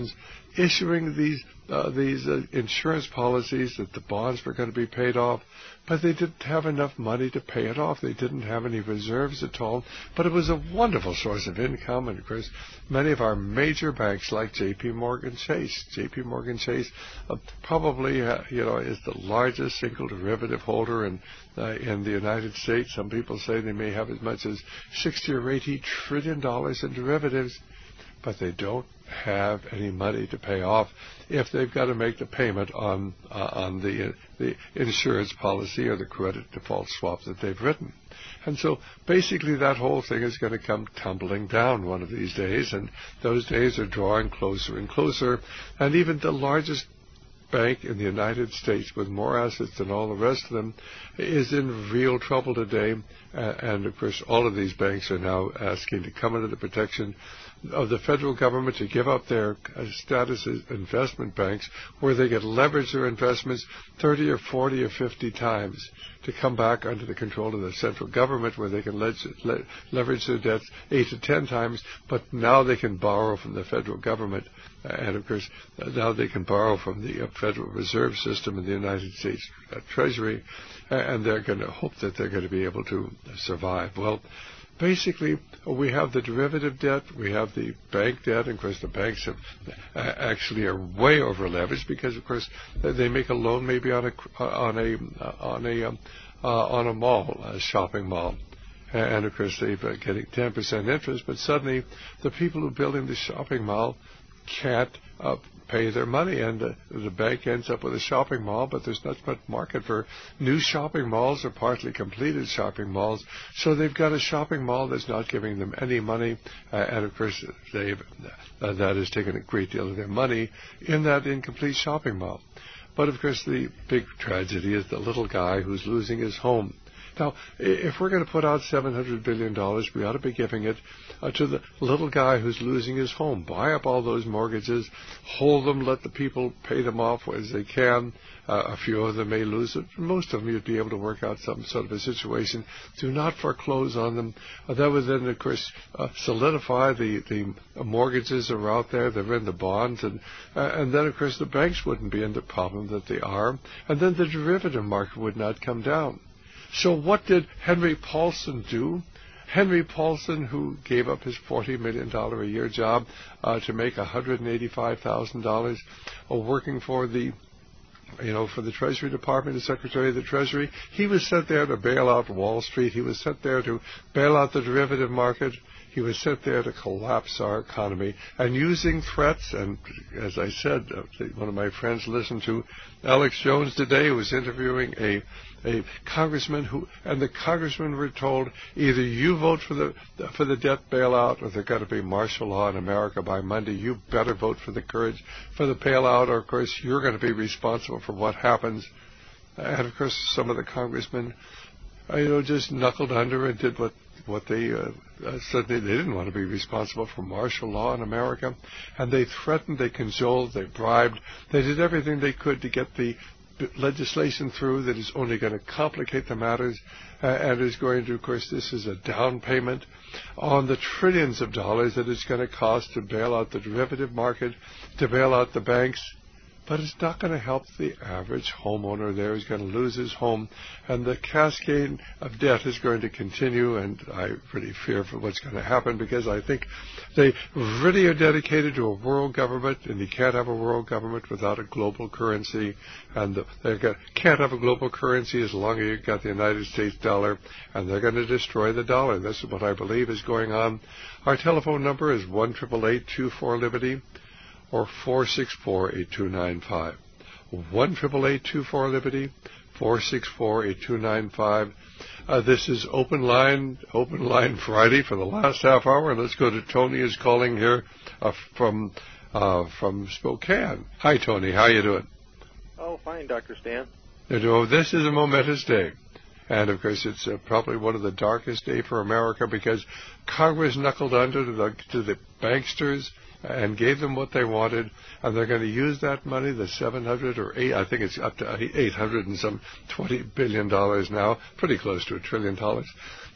issuing these uh, these uh, insurance policies that the bonds were going to be paid off, but they didn't have enough money to pay it off. They didn't have any reserves at all, but it was a wonderful source of income. And of course, many of our major banks, like J P. Morgan Chase, J P. Morgan Chase uh, probably uh, you know is the largest single derivative holder in uh, in the United States. Some people say they may have as much as sixty or eighty trillion dollars in derivatives, but they don't have any money to pay off if they've got to make the payment on uh, on the uh, the insurance policy or the credit default swap that they've written. And so basically that whole thing is going to come tumbling down one of these days, and those days are drawing closer and closer. And even the largest bank in the United States, with more assets than all the rest of them, is in real trouble today. Uh, and of course all of these banks are now asking to come under the protection of the federal government, to give up their uh, status as investment banks, where they get leverage their investments thirty or forty or fifty times, to come back under the control of the central government, where they can le- le- leverage their debts eight to ten times, but now they can borrow from the federal government. Uh, and of course, uh, now they can borrow from the uh, Federal Reserve System in the United States uh, Treasury, uh, and they're going to hope that they're going to be able to survive. Well, basically, we have the derivative debt, we have the bank debt, and of course the banks have, uh, actually are way over leveraged, because of course they make a loan maybe on a on a on a um, uh, on a mall, a shopping mall, and of course they're uh, getting ten percent interest, but suddenly the people who are building the shopping mall can't uh, pay their money, and uh, the bank ends up with a shopping mall, but there's not much market for new shopping malls or partly completed shopping malls, so they've got a shopping mall that's not giving them any money, uh, and of course they've uh, that has taken a great deal of their money in that incomplete shopping mall. But of course the big tragedy is the little guy who's losing his home. Now, if we're going to put out seven hundred billion dollars, we ought to be giving it uh, to the little guy who's losing his home. Buy up all those mortgages, hold them, let the people pay them off as they can. Uh, a few of them may lose it. Most of them you'd be able to work out some sort of a situation. Do not foreclose on them. Uh, that would then, of course, uh, solidify the, the mortgages are out there. They're in the bonds. And, uh, and then, of course, the banks wouldn't be in the problem that they are. And then the derivative market would not come down. So what did Henry Paulson do? Henry Paulson, who gave up his forty million dollars a year job uh, to make one hundred eighty-five thousand dollars uh, working for the you know, for the Treasury Department, the Secretary of the Treasury, he was sent there to bail out Wall Street. He was sent there to bail out the derivative market. He was sent there to collapse our economy. And using threats, and as I said, uh, one of my friends listened to Alex Jones today, who was interviewing a a congressman who, and the congressmen were told, either you vote for the for the debt bailout, or there's got to be martial law in America by Monday. You better vote for the courage for the bailout, or of course you're going to be responsible for what happens. And of course, some of the congressmen, uh, you know, just knuckled under and did what what they uh, uh, said. They, they didn't want to be responsible for martial law in America, and they threatened, they cajoled, they bribed, they did everything they could to get the legislation through that is only going to complicate the matters, uh, and is going to, of course, this is a down payment on the trillions of dollars that it's going to cost to bail out the derivative market, to bail out the banks. But it's not going to help the average homeowner there. He's going to lose his home, and the cascade of debt is going to continue, and I really fear for what's going to happen, because I think they really are dedicated to a world government, and you can't have a world government without a global currency, and the, they got, can't have a global currency as long as you've got the United States dollar, and they're going to destroy the dollar. This is what I believe is going on. Our telephone number is one eight eight eight, two four, Liberty. Or four six four, eight two nine five. one eight eight eight, two four, Liberty, four six four, eight two nine five. Uh, this is Open Line, Open Line Friday for the last half hour. And let's go to Tony, who's calling here uh, from uh, from Spokane. Hi, Tony. How you doing? Oh, fine, Doctor Stan. You know, this is a momentous day. And, of course, it's uh, probably one of the darkest days for America, because Congress knuckled under to the, to the banksters and gave them what they wanted, and they're going to use that money, the seven hundred or eight, I think it's up to eight hundred and some twenty billion dollars now, pretty close to a trillion dollars,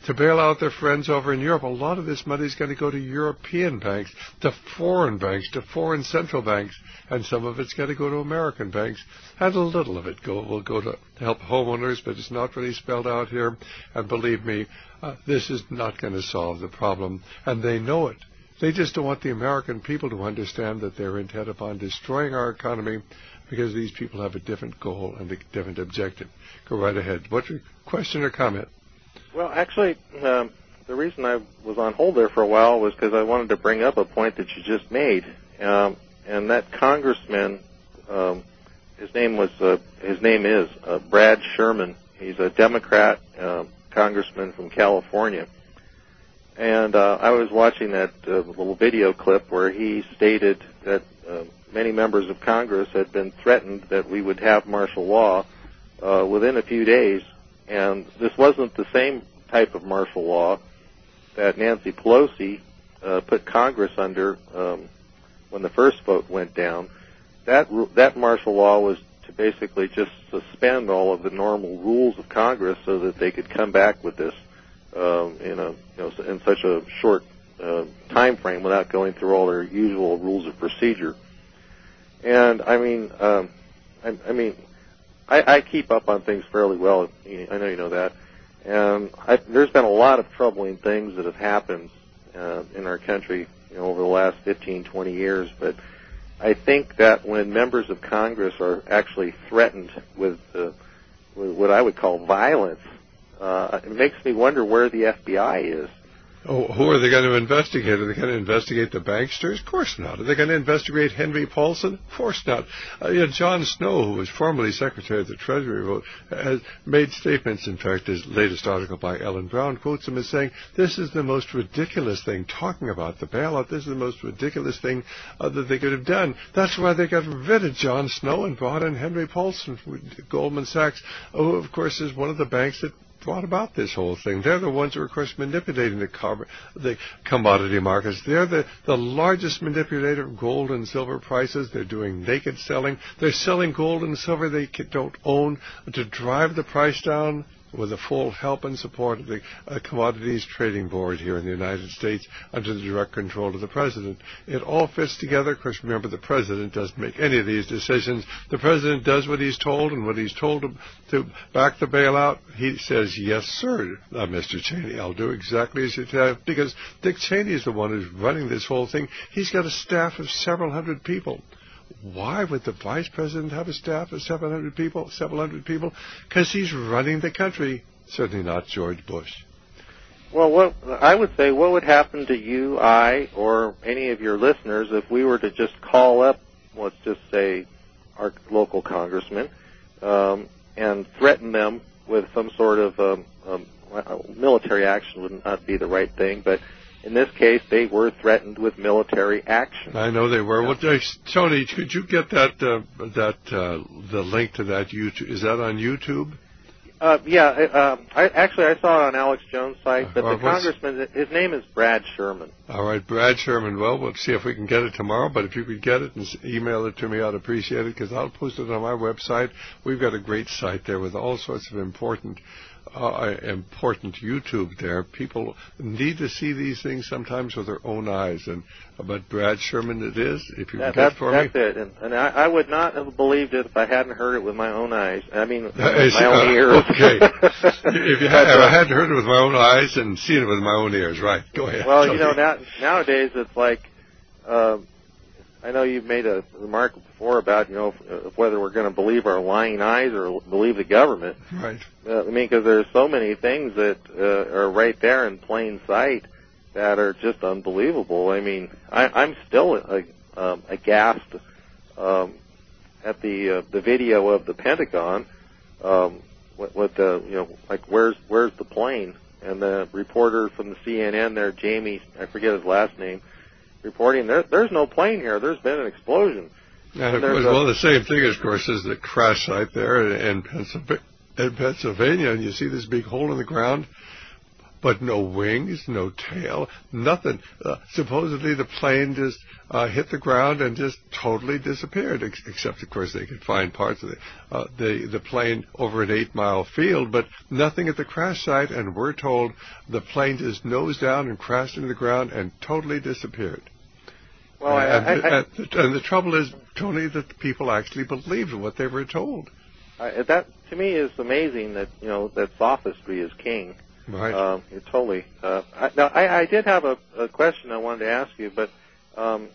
to bail out their friends over in Europe. A lot of this money is going to go to European banks, to foreign banks, to foreign central banks, and some of it's going to go to American banks, and a little of it go, will go to help homeowners, but it's not really spelled out here. And believe me, uh, this is not going to solve the problem, and they know it. They just don't want the American people to understand that they're intent upon destroying our economy because these people have a different goal and a different objective. Go right ahead. What's your question or comment? Well, actually, um, the reason I was on hold there for a while was because I wanted to bring up a point that you just made, um, and that congressman, um, his name was, uh, his name is uh, Brad Sherman. He's a Democrat uh, congressman from California, and uh, I was watching that uh, little video clip where he stated that uh, many members of Congress had been threatened that we would have martial law uh, within a few days. And this wasn't the same type of martial law that Nancy Pelosi uh, put Congress under um, when the first vote went down. That that martial law was to basically just suspend all of the normal rules of Congress so that they could come back with this um, in a you know in such a short uh, time frame without going through all their usual rules of procedure. And I mean, um, I, I mean. I, I keep up on things fairly well. I know you know that. And I, there's been a lot of troubling things that have happened uh, in our country, you know, over the last fifteen, twenty years. But I think that when members of Congress are actually threatened with, uh, with what I would call violence, uh, it makes me wonder where the F B I is. Oh, who are they going to investigate? Are they going to investigate the banksters? Of course not. Are they going to investigate Henry Paulson? Of course not. Uh, you know, John Snow, who was formerly Secretary of the Treasury, wrote, has made statements. In fact, his latest article by Ellen Brown quotes him as saying, this is the most ridiculous thing, talking about the bailout, this is the most ridiculous thing uh, that they could have done. That's why they got rid of John Snow and brought in Henry Paulson from Goldman Sachs, who, of course, is one of the banks that brought about this whole thing. They're the ones who are, of course, manipulating the, car- the commodity markets. They're the, the largest manipulator of gold and silver prices. They're doing naked selling. They're selling gold and silver they don't own to drive the price down with the full help and support of the uh, Commodities Trading Board here in the United States under the direct control of the President. It all fits together. Of course, remember, the President doesn't make any of these decisions. The President does what he's told, and when he's told to, to back the bailout, he says, yes, sir, uh, Mister Cheney, I'll do exactly as you tell, because Dick Cheney is the one who's running this whole thing. He's got a staff of several hundred people. Why would the Vice President have a staff of seven hundred people, several hundred people? Because he's running the country. Certainly not George Bush. Well, what I would say, what would happen to you, I, or any of your listeners if we were to just call up, let's just say, our local congressman, um, and threaten them with some sort of um, um, military action? Would not be the right thing, but in this case, they were threatened with military action. I know they were. Yeah. Well, Tony, could you get that uh, that uh, the link to that YouTube? Is that on YouTube? Uh, yeah. Uh, I, actually, I saw it on Alex Jones' site, but uh, the congressman, his name is Brad Sherman. All right, Brad Sherman. Well, we'll see if we can get it tomorrow, but if you could get it and email it to me, I'd appreciate it, because I'll post it on my website. We've got a great site there with all sorts of important Uh, important YouTube there. People need to see these things sometimes with their own eyes, and but Brad Sherman it is, if you that, can get it for that's me. That's it, and, and I, I would not have believed it if I hadn't heard it with my own eyes. I mean, with uh, my own uh, ears. Okay. If you had, I hadn't heard it with my own eyes and seen it with my own ears, right. Go ahead. Well, you know, now, nowadays it's like, uh, I know you've made a remark before about, you know, if, whether we're going to believe our lying eyes or believe the government. Right. Uh, I mean, because there's so many things that uh, are right there in plain sight that are just unbelievable. I mean, I, I'm still uh, um, aghast um, at the uh, the video of the Pentagon um, with, with the, you know, like where's where's the plane? And the reporter from the C N N there, Jamie, I forget his last name, reporting there, there's no plane here. There's been an explosion. And, of course, well, the same thing, of course, is the crash site there in Pennsylvania, in Pennsylvania, and you see this big hole in the ground. but no wings, no tail, nothing. Uh, supposedly the plane just uh, hit the ground and just totally disappeared, ex- except, of course, they could find parts of the, uh, the, the plane over an eight-mile field, but nothing at the crash site, and we're told the plane just nosed down and crashed into the ground and totally disappeared. Well, I, and, I, I, and, and the trouble is, Tony, that the people actually believed what they were told. I, that to me is amazing. That you know that sophistry is king. Right. Um, it totally. Uh, I, now, I, I did have a, a question I wanted to ask you, but um,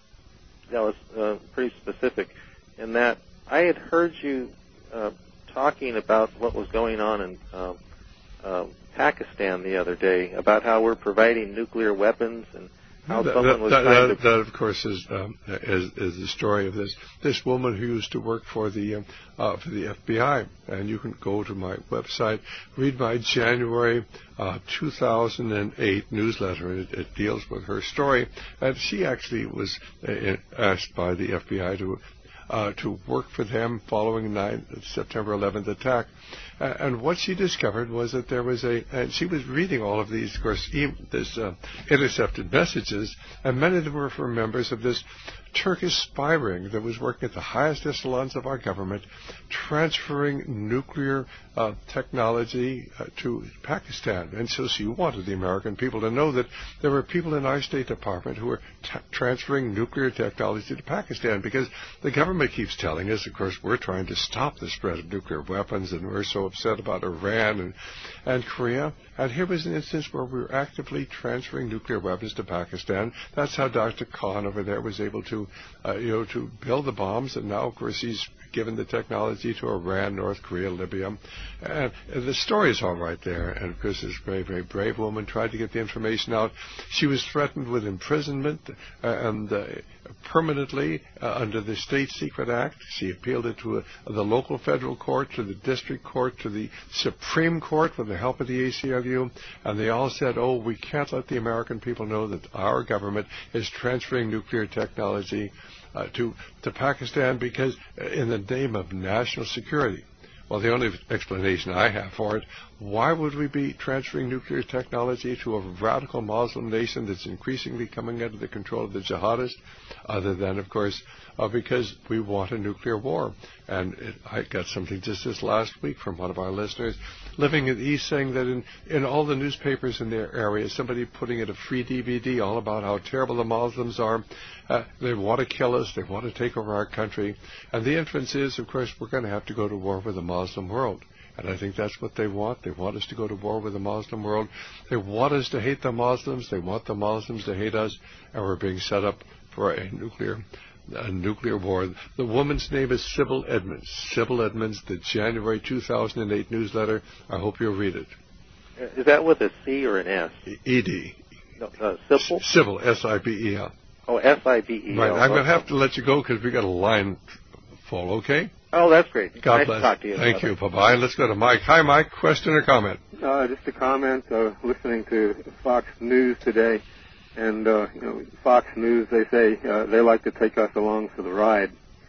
that was uh, pretty specific. In that, I had heard you uh, talking about what was going on in um, uh, Pakistan the other day about how we're providing nuclear weapons and. How that, someone that, was that, trying that, to... that, of course, is, um, is is the story of this this woman who used to work for the um, uh, for the F B I, and you can go to my website, read my January uh, two thousand eight newsletter, and it, it deals with her story. And she actually was uh, asked by the F B I to. Uh, to work for them following the September eleventh attack. Uh, and what she discovered was that there was a, and she was reading all of these, of course, e- this uh, intercepted messages, and many of them were from members of this Turkish spy ring that was working at the highest echelons of our government, transferring nuclear uh, technology uh, to Pakistan. And so she wanted the American people to know that there were people in our State Department who were t- transferring nuclear technology to Pakistan, because the government keeps telling us, of course, we're trying to stop the spread of nuclear weapons, and we're so upset about Iran and, and Korea. And here was an instance where we were actively transferring nuclear weapons to Pakistan. That's how Doctor Khan over there was able to, uh, you know, to build the bombs. And now, of course, he's given the technology to Iran, North Korea, Libya. And the story is all right there. And, of course, this very, very brave woman tried to get the information out. She was threatened with imprisonment uh, and uh, permanently uh, under the State Secret Act. She appealed it to a, the local federal court, to the district court, to the Supreme Court with the help of the A C L U. And they all said, oh, we can't let the American people know that our government is transferring nuclear technology uh, to, to Pakistan because uh, in the name of national security. Well, the only explanation I have for it, why would we be transferring nuclear technology to a radical Muslim nation that's increasingly coming under the control of the jihadists, other than, of course, uh, because we want a nuclear war. And it, I got something just this last week from one of our listeners living in the East saying that in, in all the newspapers in their area, somebody putting in a free D V D all about how terrible the Muslims are. Uh, they want to kill us. They want to take over our country. And the inference is, of course, we're going to have to go to war with the Muslim world. And I think that's what they want. They want us to go to war with the Muslim world. They want us to hate the Muslims. They want the Muslims to hate us. And we're being set up for a nuclear a nuclear war. The woman's name is Sybil Edmonds. Sybil Edmonds, the January two thousand eight newsletter. I hope you'll read it. Is that with a C or an S? E D. No, uh, Sybil? Sybil, S I B E L. Oh, S I B E L. Right. I'm going to have to let you go because we got a line full, okay? Oh, that's great. God nice bless. To talk to you. Thank you. Bye-bye. Let's go to Mike. Hi, Mike. Question or comment? Uh, just a comment. Uh, listening to Fox News today, and uh, you know, Fox News, they say uh, they like to take us along for the ride,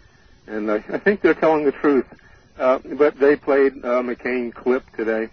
and I, I think they're telling the truth. Uh, but they played uh, McCain clip today.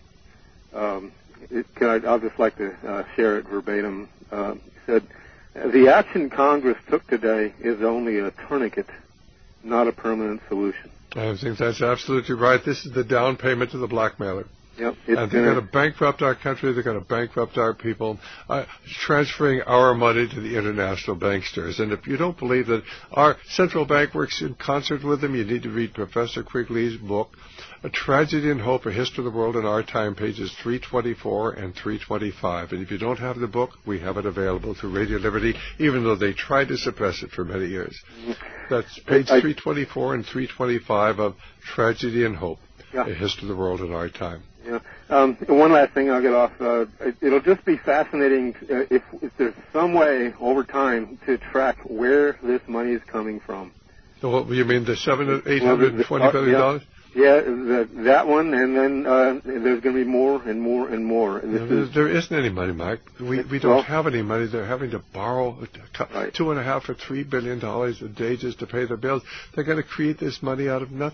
Um, it, can I, I'll just like to uh, share it verbatim. Uh, he said, "The action Congress took today is only a tourniquet, not a permanent solution." I think that's absolutely right. This is the down payment to the blackmailer. Yep, and they're going to bankrupt our country. They're going to bankrupt our people, uh, transferring our money to the international banksters. And if you don't believe that our central bank works in concert with them, you need to read Professor Quigley's book, A Tragedy and Hope, A History of the World in Our Time, pages three twenty-four and three twenty-five. And if you don't have the book, we have it available through Radio Liberty, even though they tried to suppress it for many years. That's page I, three twenty-four and three twenty-five of Tragedy and Hope, yeah. A History of the World in Our Time. Yeah. Um, one last thing I'll get off. Uh, it, it'll just be fascinating uh, if, if there's some way over time to track where this money is coming from. So what you mean, the seven, eight hundred and twenty billion dollars? Yeah, the, that one, and then uh, there's going to be more and more and more. And this no, is, there isn't any money, Mike. We we don't well, have any money. They're having to borrow right. two and a half or three billion dollars a day just to pay their bills. They're going to create this money out of nothing.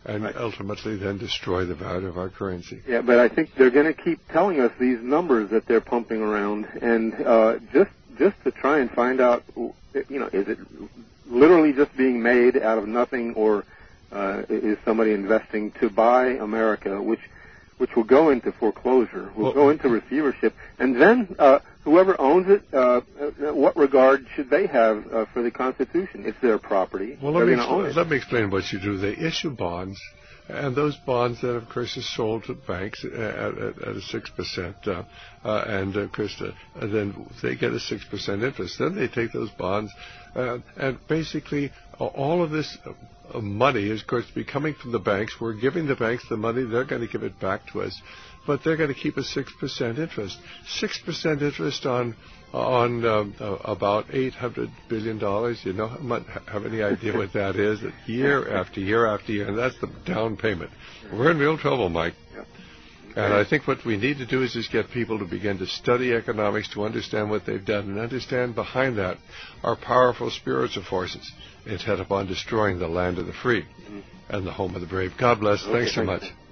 and right. ultimately then destroy the value of our currency. Yeah, but I think they're going to keep telling us these numbers that they're pumping around, and uh, just just to try and find out, you know, is it literally just being made out of nothing, or uh, is somebody investing to buy America, which which will go into foreclosure, will well, go into receivership, and then uh, whoever owns it, uh, what regard should they have uh, for the Constitution? It's their property. Well, let me, expl- let me explain what you do. They issue bonds, and those bonds then, of course, are sold to banks at, at, at a six percent, uh, uh, and of course, uh, and then they get a six percent interest. Then they take those bonds, uh, and basically uh, all of this Uh, Uh, money is, of course, be coming from the banks. We're giving the banks the money. They're going to give it back to us, but they're going to keep a six percent interest. Six percent interest on on um, uh, about eight hundred billion dollars. You know, have any idea what that is? Year after year after year, and that's the down payment. We're in real trouble, Mike. And I think what we need to do is just get people to begin to study economics, to understand what they've done, and understand behind that are powerful spiritual forces intent upon destroying the land of the free mm-hmm. and the home of the brave. God bless. Okay, Thanks so much. You.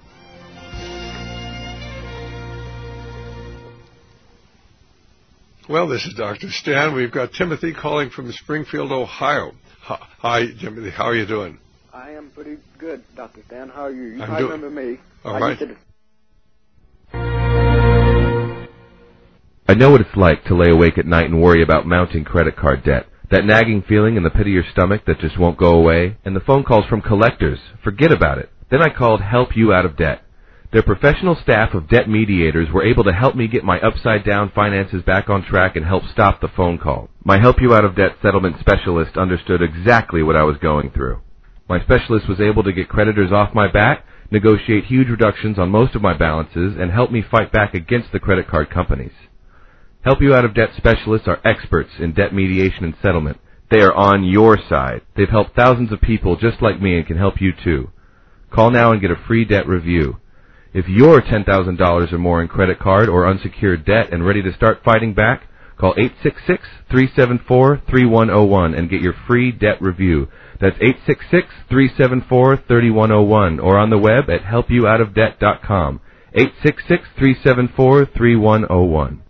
Well, this is Doctor Stan. We've got Timothy calling from Springfield, Ohio. Hi, Timothy. How are you doing? I am pretty good, Doctor Stan. How are you? You I'm I do- remember me. All I right. To... I know what it's like to lay awake at night and worry about mounting credit card debt. That nagging feeling in the pit of your stomach that just won't go away, and the phone calls from collectors. Forget about it. Then I called Help You Out of Debt. Their professional staff of debt mediators were able to help me get my upside-down finances back on track and help stop the phone call. My Help You Out of Debt settlement specialist understood exactly what I was going through. My specialist was able to get creditors off my back, negotiate huge reductions on most of my balances, and help me fight back against the credit card companies. Help You Out of Debt specialists are experts in debt mediation and settlement. They are on your side. They've helped thousands of people just like me and can help you too. Call now and get a free debt review. If you're ten thousand dollars or more in credit card or unsecured debt and ready to start fighting back, call eight six six, three seven four, three one zero one and get your free debt review. That's eight six six, three seven four, three one zero one or on the web at help you out of debt dot com. eight six six, three seven four, three one zero one.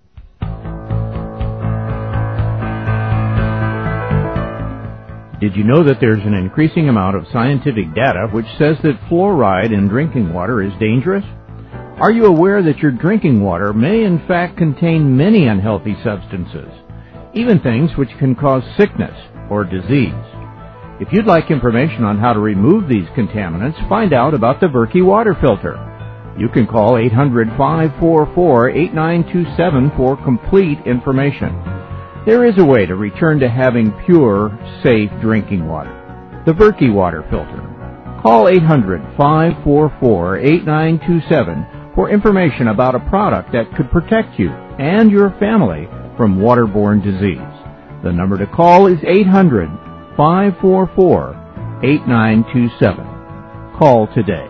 Did you know that there's an increasing amount of scientific data which says that fluoride in drinking water is dangerous? Are you aware that your drinking water may in fact contain many unhealthy substances, even things which can cause sickness or disease? If you'd like information on how to remove these contaminants, find out about the Berkey water filter. You can call eight hundred, five four four, eight nine two seven for complete information. There is a way to return to having pure, safe drinking water. The Berkey water filter. Call eight hundred, five four four, eight nine two seven for information about a product that could protect you and your family from waterborne disease. The number to call is eight hundred, five four four, eight nine two seven. Call today.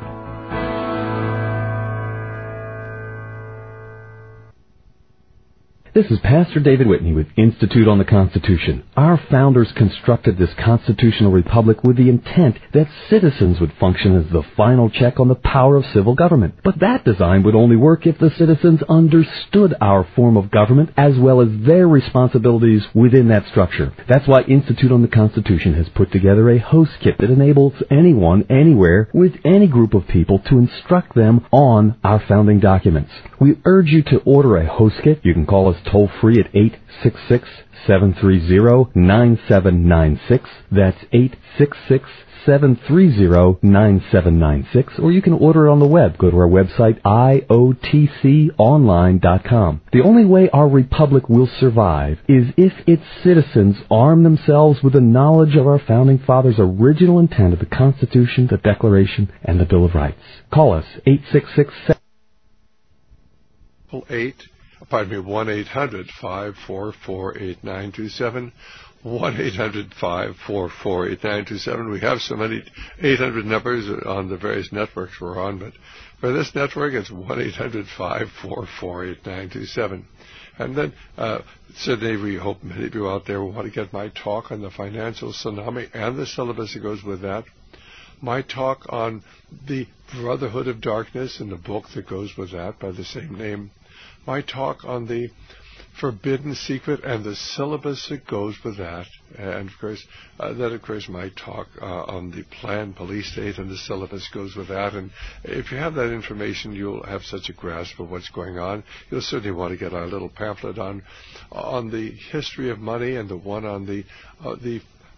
This is Pastor David Whitney with Institute on the Constitution. Our founders constructed this constitutional republic with the intent that citizens would function as the final check on the power of civil government. But that design would only work if the citizens understood our form of government as well as their responsibilities within that structure. That's why Institute on the Constitution has put together a host kit that enables anyone, anywhere, with any group of people to instruct them on our founding documents. We urge you to order a host kit. You can call us toll free at eight six six, seven three zero, nine seven nine six. That's eight six six, seven three zero, nine seven nine six. Or you can order it on the web. Go to our website, I O T C online dot com. The only way our republic will survive is if its citizens arm themselves with the knowledge of our founding fathers' original intent of the Constitution, the Declaration, and the Bill of Rights. Call us, eight six six, seven eight Pardon me, one eight hundred, five four four, eight nine two seven, one eight hundred, five four four, eight nine two seven. We have so many eight hundred numbers on the various networks we're on, but for this network, it's one eight hundred, five four four, eight nine two seven. And then, uh, Sydney, we hope many of you out there will want to get my talk on the financial tsunami and the syllabus that goes with that. my talk on the Brotherhood of Darkness and the book that goes with that by the same name, my talk on the Forbidden Secret and the syllabus that goes with that, and of course, uh, then of course my talk uh, on the planned police state and the syllabus goes with that. And if you have that information, you'll have such a grasp of what's going on. You'll certainly want to get our little pamphlet on on the history of money and the one on the uh, the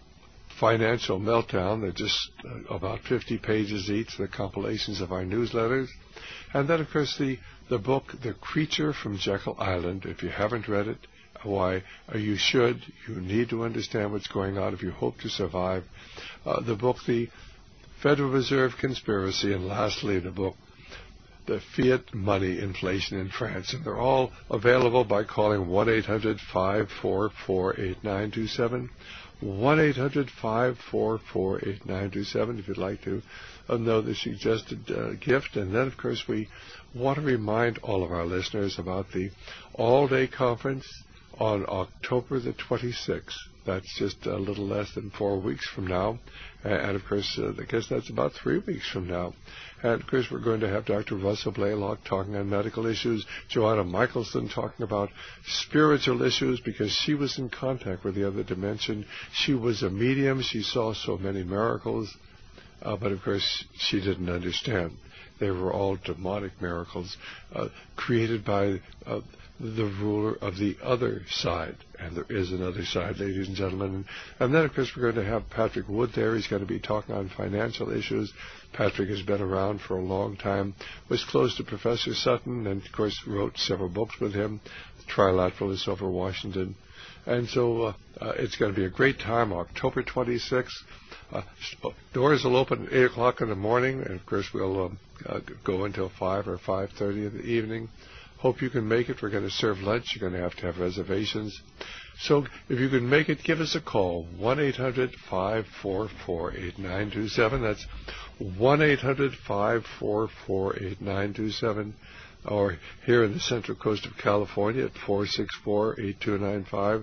financial meltdown. They're just uh, about fifty pages each, the compilations of our newsletters. And then, of course, the, the book, The Creature from Jekyll Island. If you haven't read it, why, uh, you should. You need to understand what's going on if you hope to survive. Uh, the book, The Federal Reserve Conspiracy. And lastly, the book, The Fiat Money Inflation in France. And they're all available by calling one eight hundred five four four eight nine two seven. one eight hundred five four four eight nine two seven if you'd like to uh, know the suggested uh, gift. And then, of course, we want to remind all of our listeners about the all-day conference on October the twenty-sixth. That's just a little less than four weeks from now. And, of course, uh, I guess that's about three weeks from now. And, of course, we're going to have Doctor Russell Blaylock talking on medical issues, Joanna Michelson talking about spiritual issues because she was in contact with the other dimension. She was a medium. She saw so many miracles. Uh, but, of course, she didn't understand. They were all demonic miracles uh, created by uh, the ruler of the other side. And there is another side, ladies and gentlemen. And then, of course, we're going to have Patrick Wood there. He's going to be talking on financial issues. Patrick has been around for a long time, was close to Professor Sutton, and, of course, wrote several books with him, Trilateralists over Washington. And so uh, uh, it's going to be a great time, October twenty-sixth. Uh, doors will open at eight o'clock in the morning, and, of course, we'll um, uh, go until five or five thirty in the evening. Hope you can make it. We're going to serve lunch. You're going to have to have reservations. So if you can make it, give us a call, one eight hundred five four four eight nine two seven. That's one eight hundred five four four eight nine two seven. Or here in the Central Coast of California at four six four eight two nine five.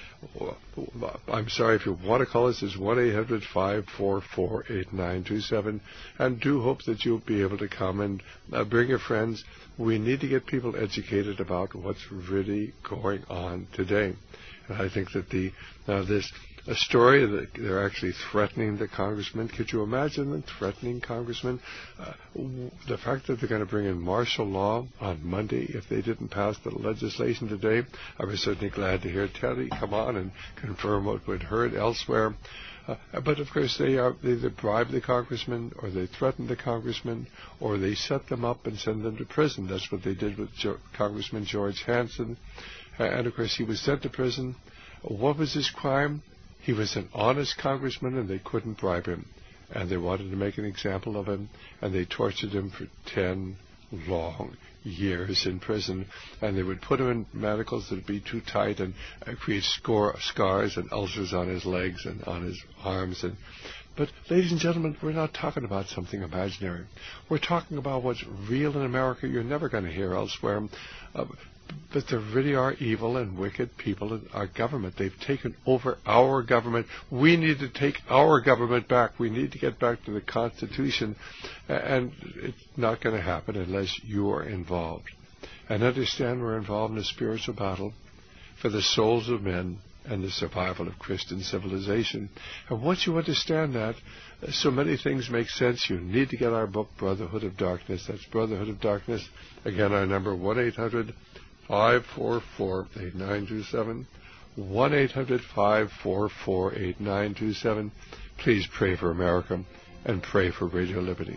I'm sorry, if you want to call us, it's one eight hundred five four four eight nine two seven. And do hope that you'll be able to come and uh, bring your friends. We need to get people educated about what's really going on today. And I think that the now this a story that they're actually threatening the congressman. Could you imagine them threatening congressmen? Uh, the fact that they're going to bring in martial law on Monday if they didn't pass the legislation today, I was certainly glad to hear Teddy come on and confirm what we'd heard elsewhere. Uh, but, of course, they, are, they either bribe the congressman or they threaten the congressman or they set them up and send them to prison. That's what they did with jo- Congressman George Hansen. Uh, and, of course, he was sent to prison. What was his crime? He was an honest congressman, and they couldn't bribe him. And they wanted to make an example of him, and they tortured him for ten long years in prison. And they would put him in manacles that would be too tight and uh, create score, scars and ulcers on his legs and on his arms. And But, ladies and gentlemen, we're not talking about something imaginary. We're talking about what's real in America you're never going to hear elsewhere. Uh, But there really are evil and wicked people in our government. They've taken over our government. We need to take our government back. We need to get back to the Constitution. And it's not going to happen unless you are involved. And understand we're involved in a spiritual battle for the souls of men and the survival of Christian civilization. And once you understand that, so many things make sense. You need to get our book, Brotherhood of Darkness. That's Brotherhood of Darkness. Again, our number, one eight hundred five four four eight nine two seven. one eight hundred five four four eight nine two seven. Please pray for America and pray for Radio Liberty.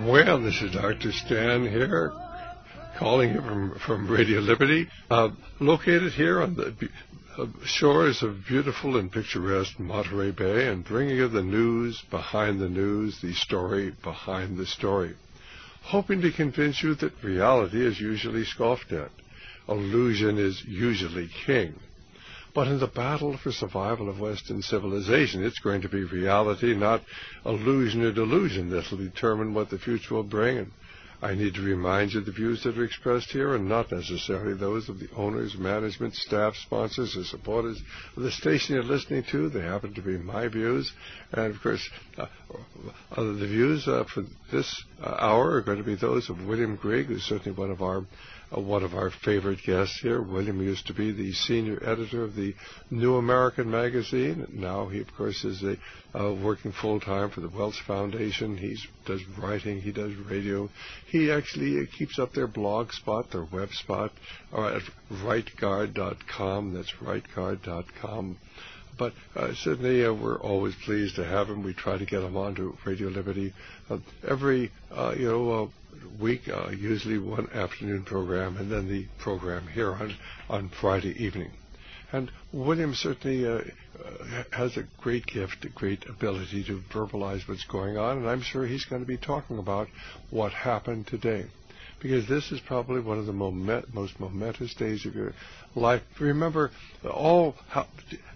Well, this is Doctor Stan here, calling you from, from Radio Liberty, uh, located here on the uh, shores of beautiful and picturesque Monterey Bay, and bringing you the news behind the news, the story behind the story, hoping to convince you that reality is usually scoffed at. Illusion is usually king. But in the battle for survival of Western civilization, it's going to be reality, not illusion or delusion, that will determine what the future will bring. And I need to remind you the views that are expressed here are not necessarily those of the owners, management, staff, sponsors, or supporters of the station you're listening to. They happen to be my views. And, of course, uh, uh, the views uh, for this uh, hour are going to be those of William Grigg, who's certainly one of our Uh, one of our favorite guests here. William used to be the senior editor of the New American magazine. Now he, of course, is a, uh, working full-time for the Welch Foundation. He does writing. He does radio. He actually uh, keeps up their blog spot, their web spot, uh, at right guard dot com. That's right guard dot com. But uh, certainly uh, we're always pleased to have him. We try to get him on to Radio Liberty uh, every, uh, you know, uh, week, uh, usually one afternoon program, and then the program here on, on Friday evening. And William certainly uh, uh, has a great gift, a great ability to verbalize what's going on, and I'm sure he's going to be talking about what happened today, because this is probably one of the moment, most momentous days of your life. Remember, all ho-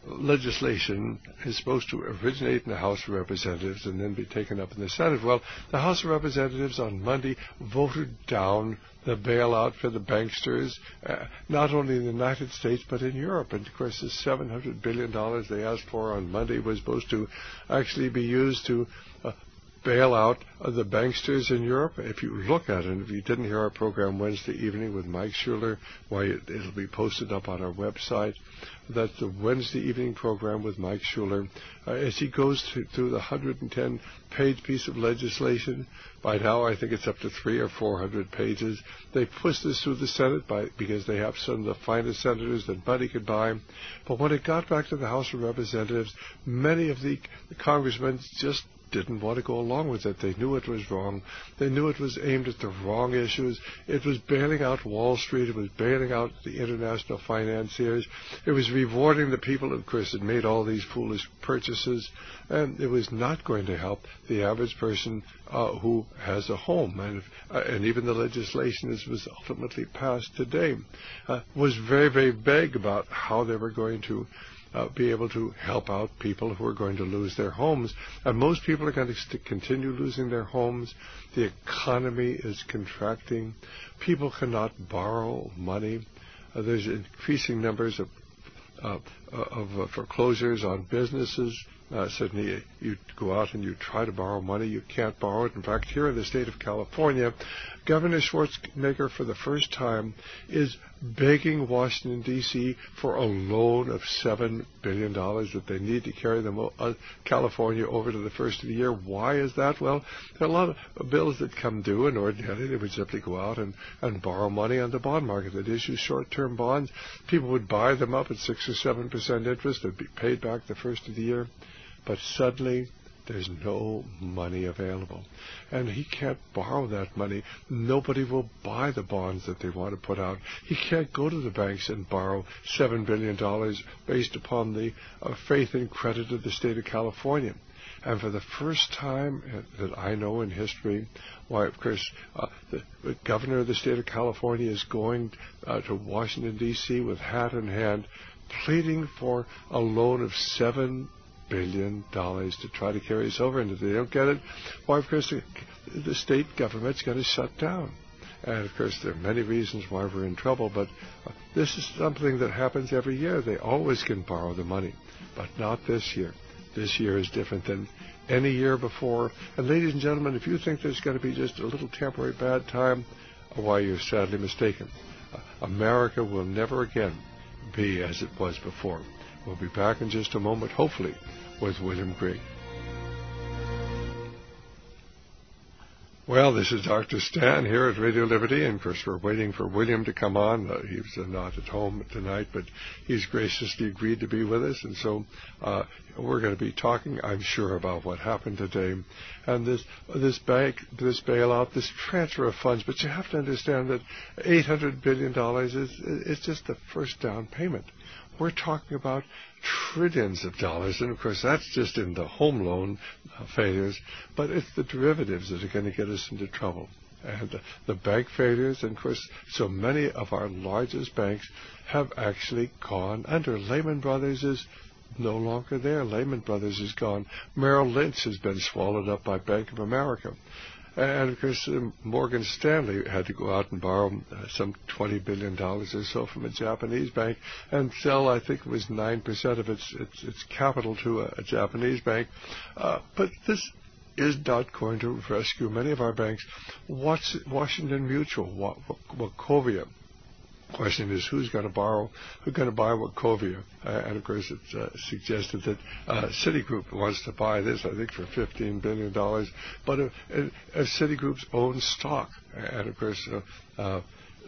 legislation is supposed to originate in the House of Representatives and then be taken up in the Senate. Well, the House of Representatives on Monday voted down the bailout for the banksters, uh, not only in the United States but in Europe. And, of course, the seven hundred billion dollars they asked for on Monday was supposed to actually be used to uh, bail out uh, the banksters in Europe. If you look at it, if you didn't hear our program Wednesday evening with Mike Schuler, why it, it'll be posted up on our website. That's the Wednesday evening program with Mike Schuler. Uh, as he goes through, through the one hundred ten page piece of legislation, by now I think it's up to three or four hundred pages. They pushed this through the Senate by, because they have some of the finest senators that money could buy. But when it got back to the House of Representatives, many of the, the congressmen just didn't want to go along with it. They knew it was wrong. They knew it was aimed at the wrong issues. It was bailing out Wall Street. It was bailing out the international financiers. It was rewarding the people, of course, that made all these foolish purchases. And it was not going to help the average person uh, who has a home. And, if, uh, and even the legislation as was ultimately passed today uh, was very, very vague about how they were going to Uh, be able to help out people who are going to lose their homes. And most people are going to st- continue losing their homes. The economy is contracting. People cannot borrow money. Uh, there's increasing numbers of, uh, of uh, foreclosures on businesses. Uh, suddenly you go out and you try to borrow money. You can't borrow it. In fact, here in the state of California, Governor Schwarzenegger, for the first time, is begging Washington, D C for a loan of seven billion dollars that they need to carry them, uh, California over to the first of the year. Why is that? Well, there are a lot of bills that come due, and ordinarily they would simply go out and, and borrow money on the bond market. They'd issue short-term bonds. People would buy them up at six or seven percent interest. They'd be paid back the first of the year. But suddenly, there's no money available. And he can't borrow that money. Nobody will buy the bonds that they want to put out. He can't go to the banks and borrow seven billion dollars based upon the uh, faith and credit of the state of California. And for the first time that I know in history, why, of course, uh, the, the governor of the state of California is going uh, to Washington, D C with hat in hand, pleading for a loan of seven billion dollars to try to carry us over. And if they don't get it, why, of course, the, the state government's going to shut down. And, of course, there are many reasons why we're in trouble, but uh, this is something that happens every year. They always can borrow the money, but not this year. This year is different than any year before. And, ladies and gentlemen, if you think there's going to be just a little temporary bad time, why, you're sadly mistaken. Uh, America will never again be as it was before. We'll be back in just a moment, hopefully, with William Grigg. Well, this is Doctor Stan here at Radio Liberty, and of course we're waiting for William to come on. Uh, he's uh, not at home tonight, but he's graciously agreed to be with us, and so uh, we're going to be talking, I'm sure, about what happened today, and this this bank, this bailout, this transfer of funds. But you have to understand that eight hundred billion dollars is is just the first down payment. We're talking about trillions of dollars, and of course that's just in the home loan uh, failures, but it's the derivatives that are going to get us into trouble. And uh, the bank failures, and of course so many of our largest banks have actually gone under. Lehman Brothers is no longer there. Lehman Brothers is gone. Merrill Lynch has been swallowed up by Bank of America. And, of course, uh, Morgan Stanley had to go out and borrow uh, some twenty billion dollars or so from a Japanese bank and sell, I think it was nine percent of its, its, its capital to a, a Japanese bank. Uh, but this is not going to rescue many of our banks. What's Washington Mutual, Wachovia? Question is, who's going to borrow, who's going to buy Wachovia? Uh, and, of course, it's uh, suggested that uh, Citigroup wants to buy this, I think, for fifteen billion dollars. But if, if Citigroup's own stock, and, of course, uh, uh,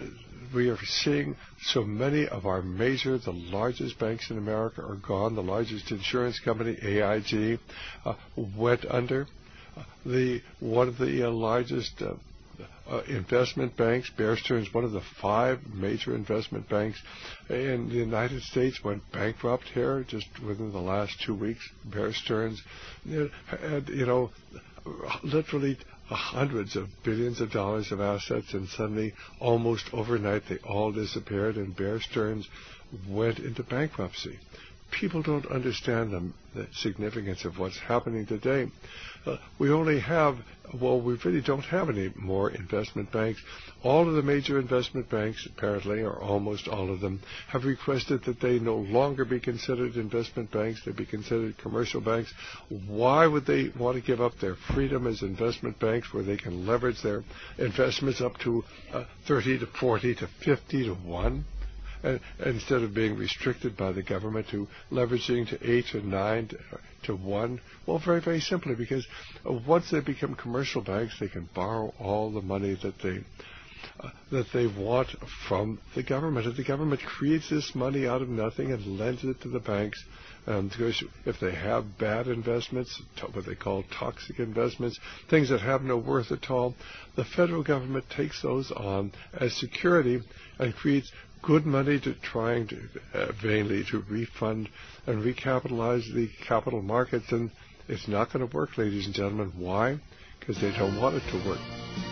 we are seeing so many of our major, the largest banks in America are gone. The largest insurance company, A I G, uh, went under. Uh, the one of the uh, largest uh, Uh, investment banks, Bear Stearns, one of the five major investment banks in the United States, went bankrupt here just within the last two weeks. Bear Stearns, you know, had, you know, literally hundreds of billions of dollars of assets, and suddenly, almost overnight, they all disappeared, and Bear Stearns went into bankruptcy. People don't understand the, the significance of what's happening today. Uh, we only have, well, we really don't have any more investment banks. All of the major investment banks, apparently, or almost all of them, have requested that they no longer be considered investment banks, they be considered commercial banks. Why would they want to give up their freedom as investment banks, where they can leverage their investments up to uh, thirty to forty to fifty to one? Uh, instead of being restricted by the government to leveraging to eight or nine to, to one? Well, very, very simply, because uh, once they become commercial banks, they can borrow all the money that they uh, that they want from the government. And the government creates this money out of nothing and lends it to the banks. Um, because if they have bad investments, what they call toxic investments, things that have no worth at all, the federal government takes those on as security and creates good money to trying to uh, vainly to refund and recapitalize the capital markets, and it's not going to work, ladies and gentlemen. Why? Because they don't want it to work.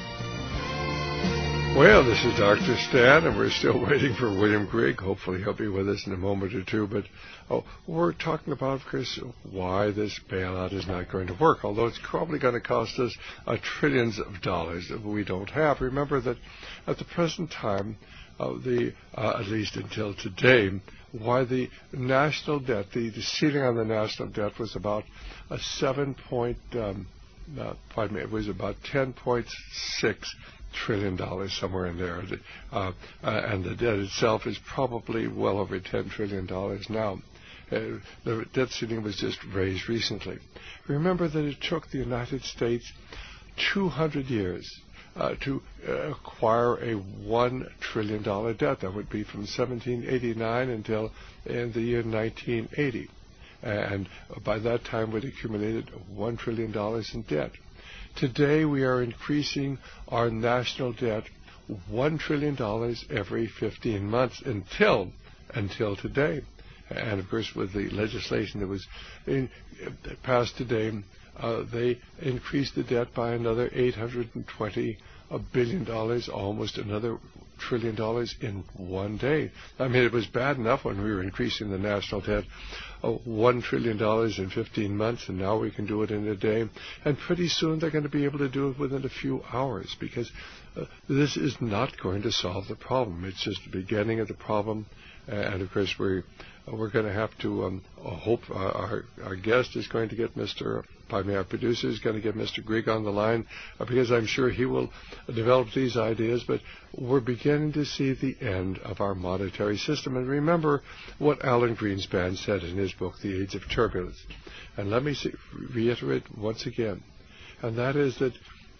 Well, this is Doctor Stan, and we're still waiting for William Grigg. Hopefully he'll be with us in a moment or two. But oh, we're talking about, Chris, why this bailout is not going to work, although it's probably going to cost us uh, trillions of dollars that we don't have. Remember that at the present time, Uh, the uh, at least until today, why the national debt, the, the ceiling on the national debt was about a seven point, um, uh, pardon me, it was about ten point six trillion dollars, somewhere in there, uh, uh, and the debt itself is probably well over ten trillion dollars now. Uh, the debt ceiling was just raised recently. Remember that it took the United States two hundred years Uh, to uh, acquire a one trillion dollars debt. That would be from seventeen eighty-nine until in the year nineteen eighty. And by that time, we'd accumulated one trillion dollars in debt. Today, we are increasing our national debt one trillion dollars every fifteen months until until today. And, of course, with the legislation that was in, passed today, Uh, they increased the debt by another eight hundred twenty billion dollars, almost another trillion dollars in one day. I mean, it was bad enough when we were increasing the national debt uh, one trillion dollars in fifteen months, and now we can do it in a day. And pretty soon they're going to be able to do it within a few hours, because uh, this is not going to solve the problem. It's just the beginning of the problem. Uh, and, of course, we're, uh, we're going to have to um, hope uh, our, our guest is going to get Mister Pardon me, our producer is going to get Mister Grigg on the line, uh, because I'm sure he will develop these ideas. But we're beginning to see the end of our monetary system. And remember what Alan Greenspan said in his book, The Age of Turbulence. And let me see, reiterate once again, and that is that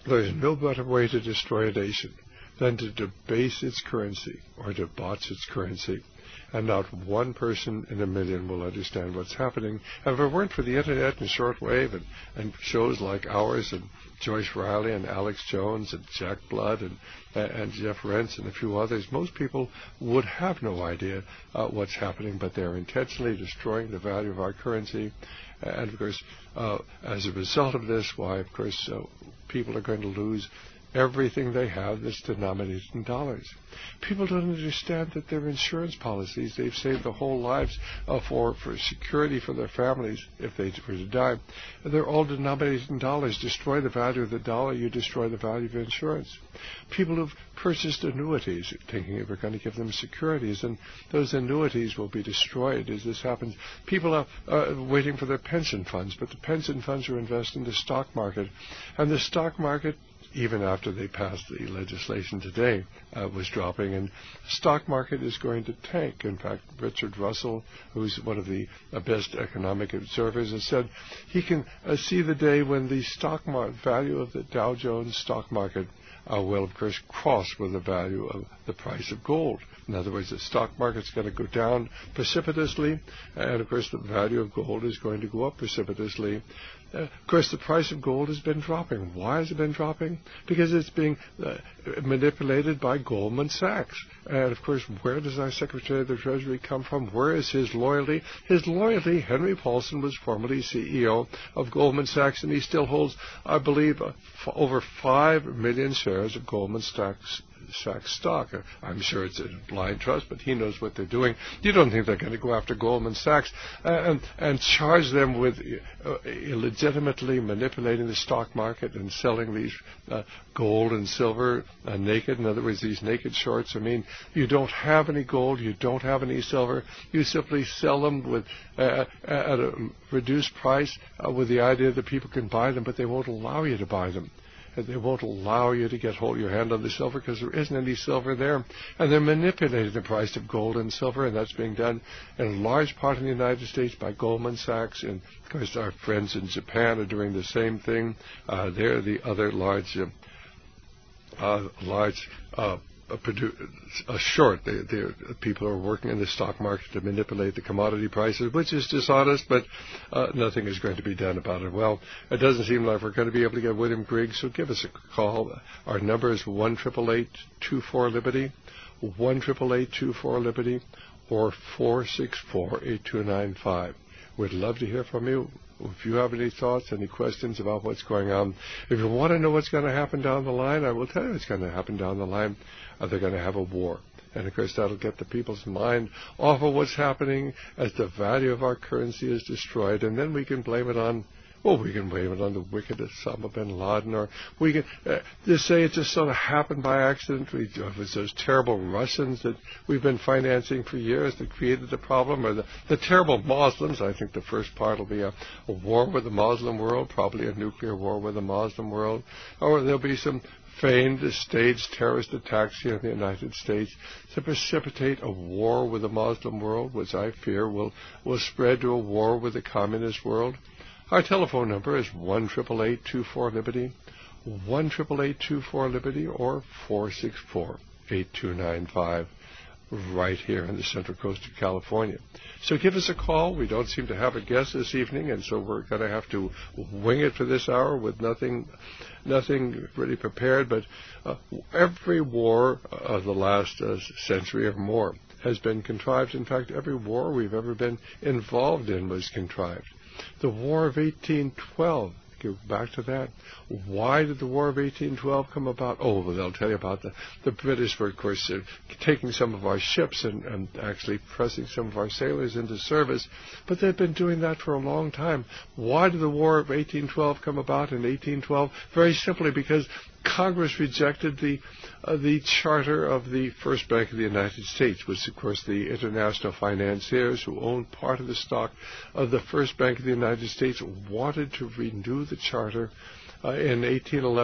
There's no better way to destroy a nation than to debase its currency or to botch its currency. And not one person in a million will understand what's happening. And if it weren't for the Internet and shortwave and, and shows like ours and Joyce Riley and Alex Jones and Jack Blood and, and Jeff Rentz and a few others, most people would have no idea uh, what's happening, but they're intentionally destroying the value of our currency. And, of course, uh, as a result of this, why, of course, uh, people are going to lose everything they have that's denominated in dollars. People don't understand that their insurance policies, they've saved their whole lives uh, for, for security for their families if they were to die. They're all denominated in dollars. Destroy the value of the dollar, you destroy the value of insurance. People who've purchased annuities thinking they were going to give them securities, and those annuities will be destroyed as this happens. People are uh, waiting for their pension funds, but the pension funds are invested in the stock market, and the stock market, even after they passed the legislation today, uh, was dropping, and the stock market is going to tank. In fact, Richard Russell, who's one of the uh, best economic observers, has said he can uh, see the day when the stock market value of the Dow Jones stock market uh, will, of course, cross with the value of the price of gold. In other words, the stock market's going to go down precipitously, and, of course, the value of gold is going to go up precipitously. Uh, of course, the price of gold has been dropping. Why has it been dropping? Because it's being uh, manipulated by Goldman Sachs. And, of course, where does our Secretary of the Treasury come from? Where is his loyalty? His loyalty, Henry Paulson was formerly C E O of Goldman Sachs, and he still holds, I believe, uh, f- over five million shares of Goldman Sachs Sachs stock. I'm sure it's a blind trust, but he knows what they're doing. You don't think they're going to go after Goldman Sachs uh, and, and charge them with uh, illegitimately manipulating the stock market and selling these uh, gold and silver uh, naked. In other words, these naked shorts. I mean, you don't have any gold, you don't have any silver. You simply sell them with uh, at a reduced price uh, with the idea that people can buy them, but they won't allow you to buy them. They won't allow you to get hold of your hand on the silver because there isn't any silver there. And they're manipulating the price of gold and silver, and that's being done in large part in the United States by Goldman Sachs. And, of course, our friends in Japan are doing the same thing. Uh, they're the other large, uh, uh, large uh, a, produ- a short. They, people are working in the stock market to manipulate the commodity prices, which is dishonest, but uh, nothing is going to be done about it. Well, it doesn't seem like we're going to be able to get William Griggs, so give us a call. Our number is one eight eight eight, two four, Liberty, one eight eight eight, two four, Liberty, or four six four, eight two nine five. We'd love to hear from you. If you have any thoughts, any questions about what's going on, if you want to know what's going to happen down the line, I will tell you what's going to happen down the line. Uh, they're going to have a war. And, of course, that'll get the people's mind off of what's happening as the value of our currency is destroyed. And then we can blame it on, well, we can blame it on the wicked Osama bin Laden, or we can uh, just say it just sort of happened by accident. We, it was those terrible Russians that we've been financing for years that created the problem, or the, the terrible Muslims. I think the first part will be a, a war with the Muslim world, probably a nuclear war with the Muslim world, or there'll be some feigned staged terrorist attacks here in the United States to precipitate a war with the Muslim world, which I fear will, will spread to a war with the communist world. Our telephone number is one eight eight eight, two four, Liberty, one eight eight eight, two four, Liberty, or four six four, eight two nine five, right here in the Central Coast of California. So give us a call. We don't seem to have a guest this evening, and so we're going to have to wing it for this hour with nothing nothing really prepared. But uh, every war of the last uh, century or more has been contrived. In fact, every war we've ever been involved in was contrived. The War of eighteen twelve, go back to that. Why did the War of eighteen twelve come about? Oh, well, they'll tell you about the, the British were, of course, uh, taking some of our ships and, and actually pressing some of our sailors into service. But they've been doing that for a long time. Why did the War of eighteen twelve come about in eighteen twelve? Very simply because Congress rejected the uh, the charter of the First Bank of the United States, which, of course, the international financiers who owned part of the stock of the First Bank of the United States wanted to renew the charter uh, in eighteen eleven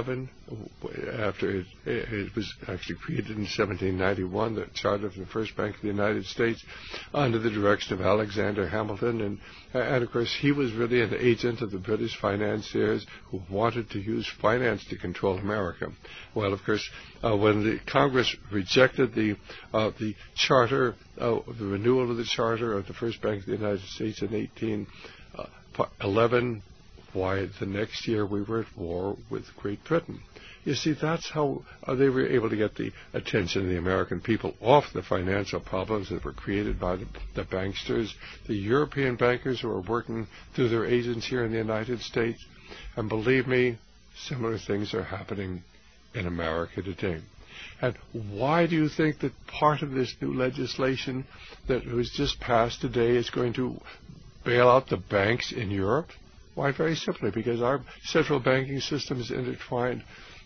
after it, it was actually created in seventeen ninety-one, the charter of the First Bank of the United States, under the direction of Alexander Hamilton. And, and of course, he was really an agent of the British financiers who wanted to use finance to control America. Well, of course, uh, when the Congress rejected the uh, the charter, uh, the renewal of the charter of the First Bank of the United States in eighteen eleven, why, the next year we were at war with Great Britain. You see, that's how uh, they were able to get the attention of the American people off the financial problems that were created by the, the banksters, the European bankers who are working through their agents here in the United States. And believe me, similar things are happening in America today. And why do you think that part of this new legislation that was just passed today is going to bail out the banks in Europe? Why, very simply, because our central banking system is intertwined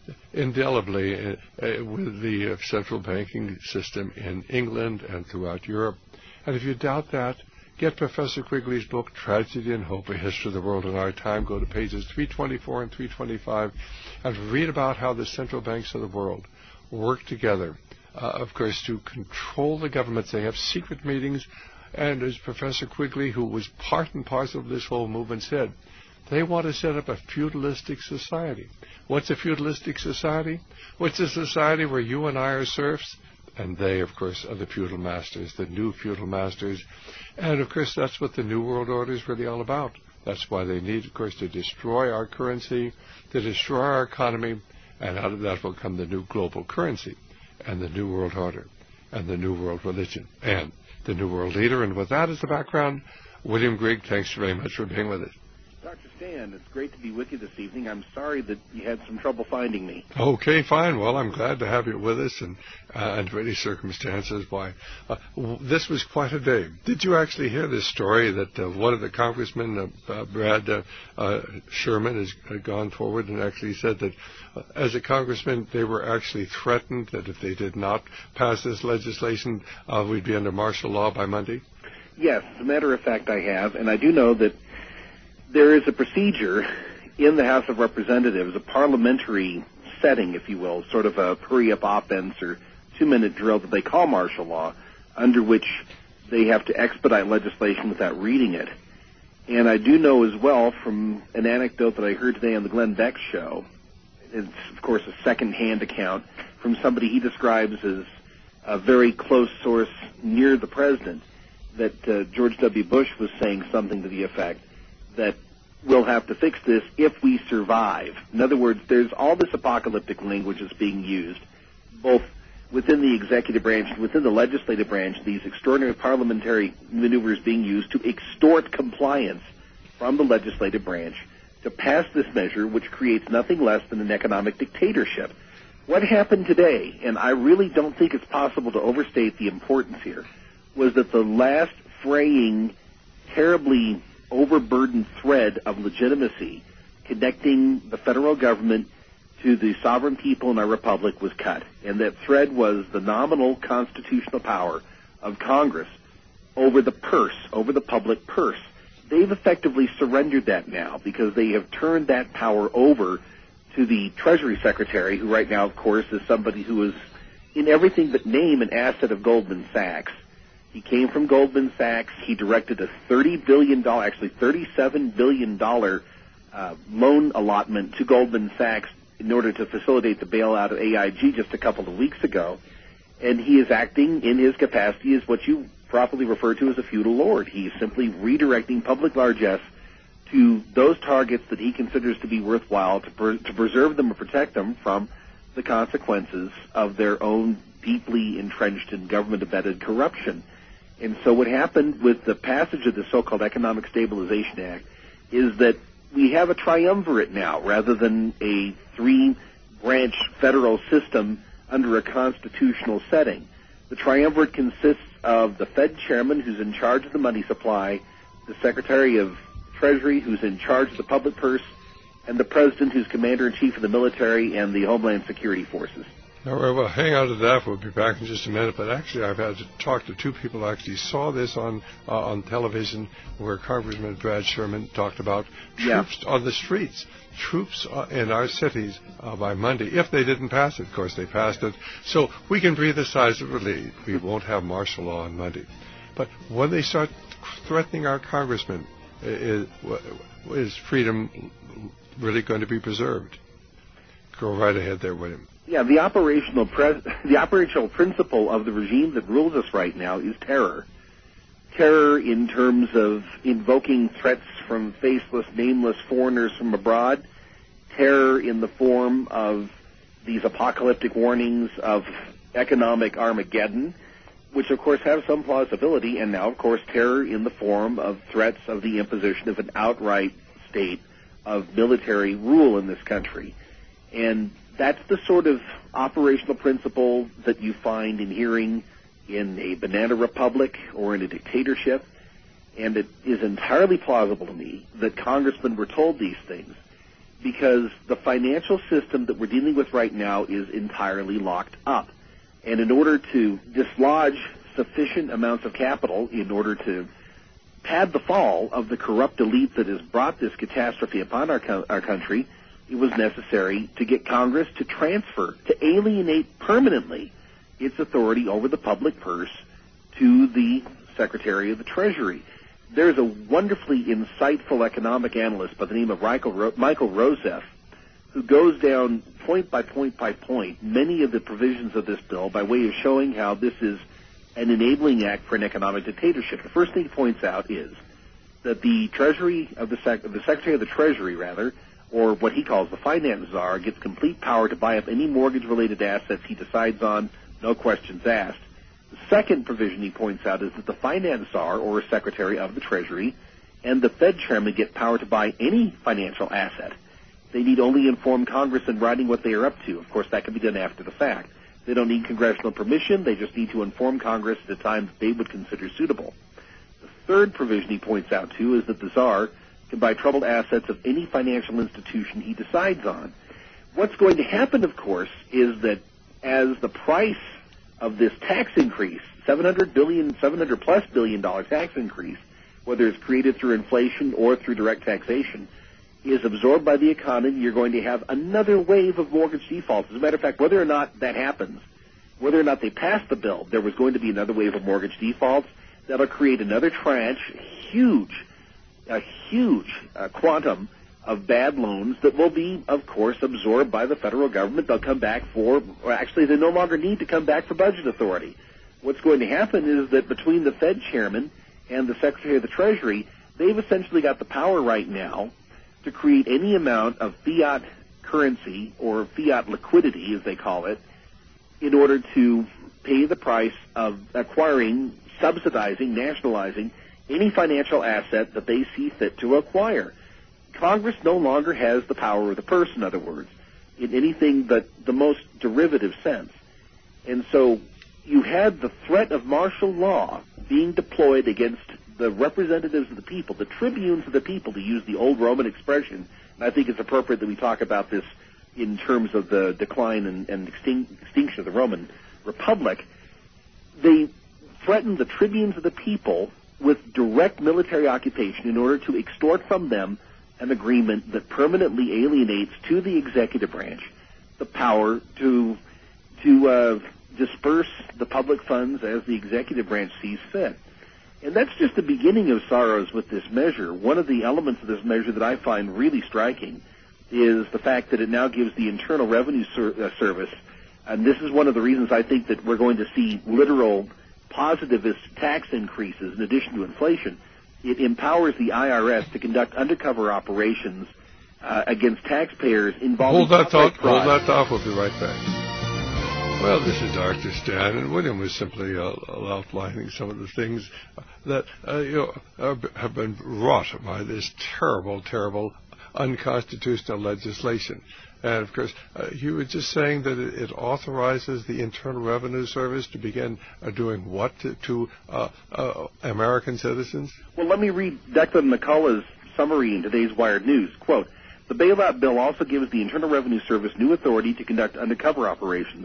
indelibly uh, uh, with the uh, central banking system in England and throughout Europe. And if you doubt that, get Professor Quigley's book, Tragedy and Hope, A History of the World in Our Time. Go to pages three twenty-four and three twenty-five and read about how the central banks of the world work together, uh, of course, to control the governments. They have secret meetings, and as Professor Quigley, who was part and parcel of this whole movement, said, they want to set up a feudalistic society. What's a feudalistic society? What's a society where you and I are serfs? And they, of course, are the feudal masters, the new feudal masters. And, of course, that's what the New World Order is really all about. That's why they need, of course, to destroy our currency, to destroy our economy, and out of that will come the new global currency and the New World Order and the New World Religion and the New World Leader. And with that as the background, William Grigg, thanks very much for being with us. Doctor Stan, it's great to be with you this evening. I'm sorry that you had some trouble finding me. Okay, fine. Well, I'm glad to have you with us, and uh, under any circumstances, why, uh, w- this was quite a day. Did you actually hear this story that uh, one of the congressmen, uh, uh, Brad uh, uh, Sherman, has uh, gone forward and actually said that uh, as a congressman, they were actually threatened that if they did not pass this legislation, uh, we'd be under martial law by Monday? Yes, as a matter of fact, I have, and I do know that there is a procedure in the House of Representatives, a parliamentary setting, if you will, sort of a hurry-up offense or two-minute drill that they call martial law, under which they have to expedite legislation without reading it. And I do know as well from an anecdote that I heard today on the Glenn Beck show, it's, of course, a second-hand account from somebody he describes as a very close source near the president, that uh, George W. Bush was saying something to the effect that we'll have to fix this if we survive. In other words, there's all this apocalyptic language that's being used, both within the executive branch and within the legislative branch, these extraordinary parliamentary maneuvers being used to extort compliance from the legislative branch to pass this measure, which creates nothing less than an economic dictatorship. What happened today, and I really don't think it's possible to overstate the importance here, was that the last fraying, terribly overburdened thread of legitimacy connecting the federal government to the sovereign people in our republic was cut. And that thread was the nominal constitutional power of Congress over the purse, over the public purse. They've effectively surrendered that now because they have turned that power over to the Treasury Secretary, who right now, of course, is somebody who is in everything but name an asset of Goldman Sachs. He came from Goldman Sachs. He directed a thirty billion dollars, actually thirty-seven billion dollars uh, loan allotment to Goldman Sachs in order to facilitate the bailout of A I G just a couple of weeks ago. And he is acting in his capacity as what you properly refer to as a feudal lord. He's simply redirecting public largesse to those targets that he considers to be worthwhile to, per- to preserve them or protect them from the consequences of their own deeply entrenched and government-abetted corruption. And so what happened with the passage of the so-called Economic Stabilization Act is that we have a triumvirate now rather than a three-branch federal system under a constitutional setting. The triumvirate consists of the Fed chairman, who's in charge of the money supply, the Secretary of Treasury, who's in charge of the public purse, and the President, who's Commander-in-Chief of the military and the Homeland Security Forces. All right, well, hang on to that. We'll be back in just a minute. But actually, I've had to talk to two people who actually saw this on uh, on television, where Congressman Brad Sherman talked about troops yeah. on the streets, troops uh, in our cities uh, by Monday. If they didn't pass it, of course, they passed it. So we can breathe a sigh of relief. We won't have martial law on Monday. But when they start threatening our congressmen, is, is freedom really going to be preserved? Go right ahead there, William. Yeah, the operational pres- the operational principle of the regime that rules us right now is terror. Terror in terms of invoking threats from faceless, nameless foreigners from abroad. Terror in the form of these apocalyptic warnings of economic Armageddon, which of course have some plausibility, and now of course terror in the form of threats of the imposition of an outright state of military rule in this country. And that's the sort of operational principle that you find in hearing in a banana republic or in a dictatorship. And it is entirely plausible to me that congressmen were told these things because the financial system that we're dealing with right now is entirely locked up. And in order to dislodge sufficient amounts of capital, in order to pad the fall of the corrupt elite that has brought this catastrophe upon our, co- our country, it was necessary to get Congress to transfer, to alienate permanently its authority over the public purse to the Secretary of the Treasury. There's a wonderfully insightful economic analyst by the name of Michael, Ro- Michael Rosef who goes down point by point by point many of the provisions of this bill by way of showing how this is an enabling act for an economic dictatorship. The first thing he points out is that the Treasury of the, Sec- the Secretary of the Treasury, rather, or what he calls the finance czar, gets complete power to buy up any mortgage-related assets he decides on, no questions asked. The second provision he points out is that the finance czar, or Secretary of the Treasury, and the Fed chairman get power to buy any financial asset. They need only inform Congress in writing what they are up to. Of course, that can be done after the fact. They don't need congressional permission. They just need to inform Congress at a time that they would consider suitable. The third provision he points out, too, is that the czar can buy troubled assets of any financial institution he decides on. What's going to happen, of course, is that as the price of this tax increase, seven hundred billion, seven hundred plus billion dollar tax increase, whether it's created through inflation or through direct taxation, is absorbed by the economy, you're going to have another wave of mortgage defaults. As a matter of fact, whether or not that happens, whether or not they pass the bill, there was going to be another wave of mortgage defaults that'll create another tranche, huge, a huge uh, quantum of bad loans that will be, of course, absorbed by the federal government. They'll come back for, or actually they no longer need to come back for budget authority. What's going to happen is that between the Fed chairman and the Secretary of the Treasury, they've essentially got the power right now to create any amount of fiat currency or fiat liquidity, as they call it, in order to pay the price of acquiring, subsidizing, nationalizing any financial asset that they see fit to acquire. Congress no longer has the power of the purse, in other words, in anything but the most derivative sense. And so you had the threat of martial law being deployed against the representatives of the people, the tribunes of the people, to use the old Roman expression. And I think it's appropriate that we talk about this in terms of the decline and, and extin- extinction of the Roman Republic. They threatened the tribunes of the people with direct military occupation in order to extort from them an agreement that permanently alienates to the executive branch the power to to uh, disperse the public funds as the executive branch sees fit. And that's just the beginning of sorrows with this measure. One of the elements of this measure that I find really striking is the fact that it now gives the Internal Revenue Ser- uh, Service, and this is one of the reasons I think that we're going to see literal positivist tax increases in addition to inflation. It empowers the I R S to conduct undercover operations uh, against taxpayers involving Hold that thought. fraud. Hold that thought. We'll be right back. Well, this is Doctor Stan, and William was simply uh, outlining some of the things that uh, you know are, have been wrought by this terrible, terrible, unconstitutional legislation. And, of course, uh, you were just saying that it, it authorizes the Internal Revenue Service to begin uh, doing what to, to uh, uh, American citizens? Well, let me read Declan McCullough's summary in today's Wired News. Quote, the bailout bill also gives the Internal Revenue Service new authority to conduct undercover operations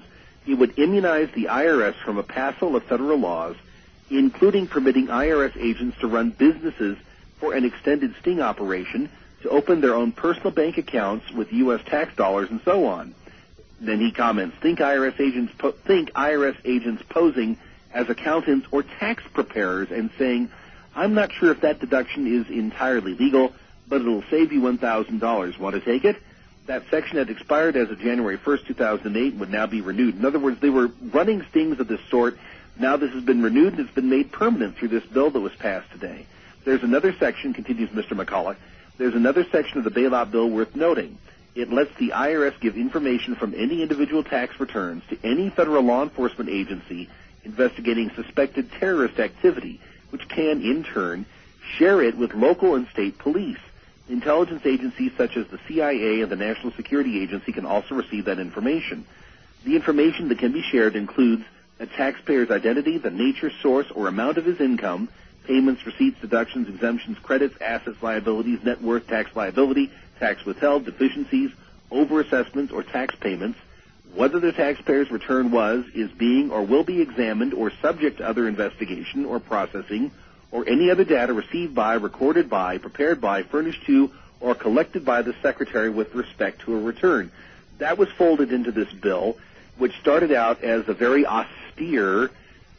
It would immunize the I R S from a passel of federal laws, including permitting I R S agents to run businesses for an extended sting operation, to open their own personal bank accounts with U S tax dollars and so on. Then he comments, think I R S agents po- think I R S agents posing as accountants or tax preparers and saying, I'm not sure if that deduction is entirely legal, but it'll save you one thousand dollars. Want to take it? That section had expired as of January first, two thousand eight, and would now be renewed. In other words, they were running stings of this sort. Now this has been renewed, and it's been made permanent through this bill that was passed today. There's another section, continues Mister McCullough, there's another section of the bailout bill worth noting. It lets the I R S give information from any individual tax returns to any federal law enforcement agency investigating suspected terrorist activity, which can, in turn, share it with local and state police. Intelligence agencies such as the C I A and the National Security Agency can also receive that information. The information that can be shared includes a taxpayer's identity, the nature, source, or amount of his income, payments, receipts, deductions, exemptions, credits, assets, liabilities, net worth, tax liability, tax withheld, deficiencies, overassessments, or tax payments, whether the taxpayer's return was, is being, or will be examined or subject to other investigation or processing, or any other data received by, recorded by, prepared by, furnished to, or collected by the Secretary with respect to a return. That was folded into this bill, which started out as a very austere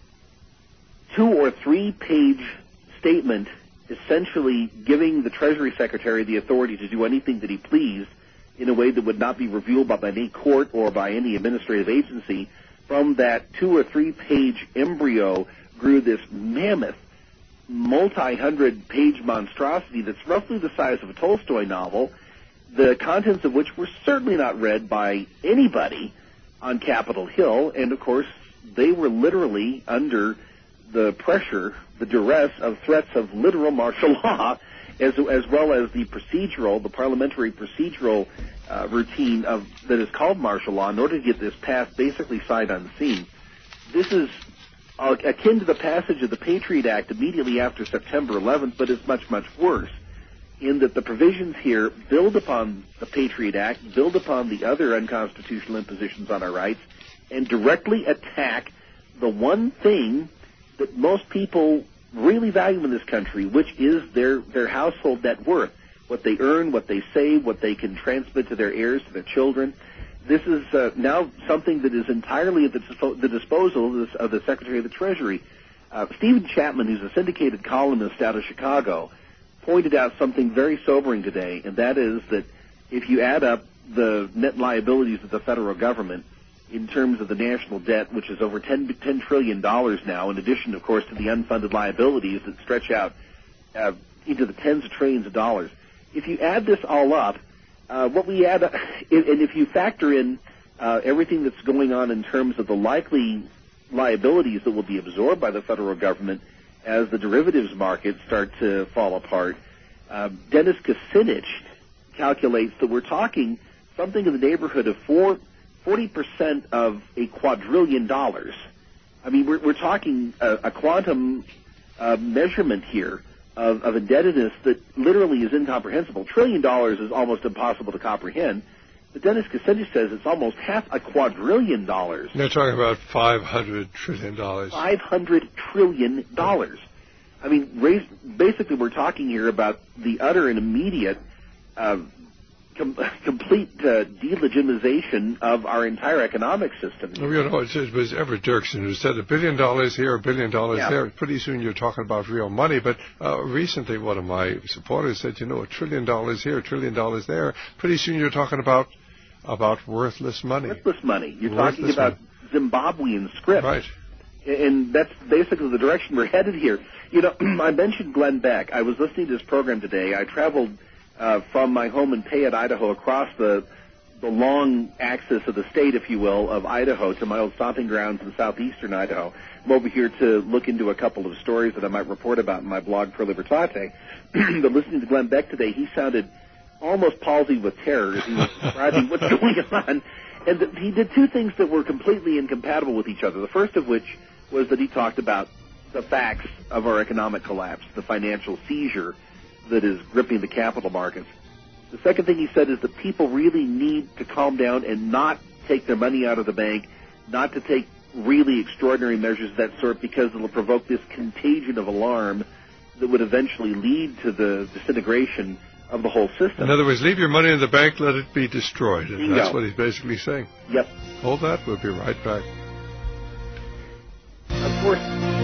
two- or three-page statement essentially giving the Treasury Secretary the authority to do anything that he pleased in a way that would not be reviewed by any court or by any administrative agency. From that two- or three-page embryo grew this mammoth multi-hundred page monstrosity that's roughly the size of a Tolstoy novel, the contents of which were certainly not read by anybody on Capitol Hill, and of course they were literally under the pressure, the duress of threats of literal martial law, as, as well as the procedural, the parliamentary procedural uh, routine of that is called martial law in order to get this passed basically sight unseen. This is Uh, akin to the passage of the Patriot Act immediately after September eleventh, but is much, much worse, in that the provisions here build upon the Patriot Act, build upon the other unconstitutional impositions on our rights, and directly attack the one thing that most people really value in this country, which is their, their household net worth, what they earn, what they save, what they can transmit to their heirs, to their children. This is uh, now something that is entirely at the, dispo- the disposal of, this, of the Secretary of the Treasury. Uh, Stephen Chapman, who's a syndicated columnist out of Chicago, pointed out something very sobering today, and that is that if you add up the net liabilities of the federal government in terms of the national debt, which is over ten, ten trillion dollars now, in addition, of course, to the unfunded liabilities that stretch out uh, into the tens of trillions of dollars, if you add this all up, Uh, what we add, uh, and if you factor in uh, everything that's going on in terms of the likely liabilities that will be absorbed by the federal government as the derivatives markets start to fall apart, uh, Dennis Kucinich calculates that we're talking something in the neighborhood of four, forty percent of a quadrillion dollars. I mean, we're, we're talking a, a quantum uh, measurement here Of, of indebtedness that literally is incomprehensible. Trillion dollars is almost impossible to comprehend, but Dennis Kucinich says it's almost half a quadrillion dollars. They're talking about five hundred trillion dollars. five hundred trillion dollars. I mean, raise, basically we're talking here about the utter and immediate uh, com- complete uh, delegitimization of our entire economic system. Well, you know, it was Everett Dirksen who said a billion dollars here, a billion dollars yeah. there. Pretty soon you're talking about real money. But uh, recently one of my supporters said, you know, a trillion dollars here, a trillion dollars there. Pretty soon you're talking about about worthless money. Worthless money. You're worthless talking about money. Zimbabwean script. Right. And that's basically the direction we're headed here. You know, I mentioned Glenn Beck. I was listening to his program today. I traveled Uh, from my home in Payette, Idaho, across the the long axis of the state, if you will, of Idaho to my old stomping grounds in southeastern Idaho. I'm over here to look into a couple of stories that I might report about in my blog Pro Libertate. But listening to Glenn Beck today, he sounded almost palsied with terror as he was describing what's going on. And th- he did two things that were completely incompatible with each other. The first of which was that he talked about the facts of our economic collapse, the financial seizure that is gripping the capital markets. The second thing he said is that people really need to calm down and not take their money out of the bank, not to take really extraordinary measures of that sort because it'll provoke this contagion of alarm that would eventually lead to the disintegration of the whole system. In other words, leave your money in the bank, let it be destroyed. And that's Bingo. what he's basically saying. Yep. Hold that. We'll be right back. Of course.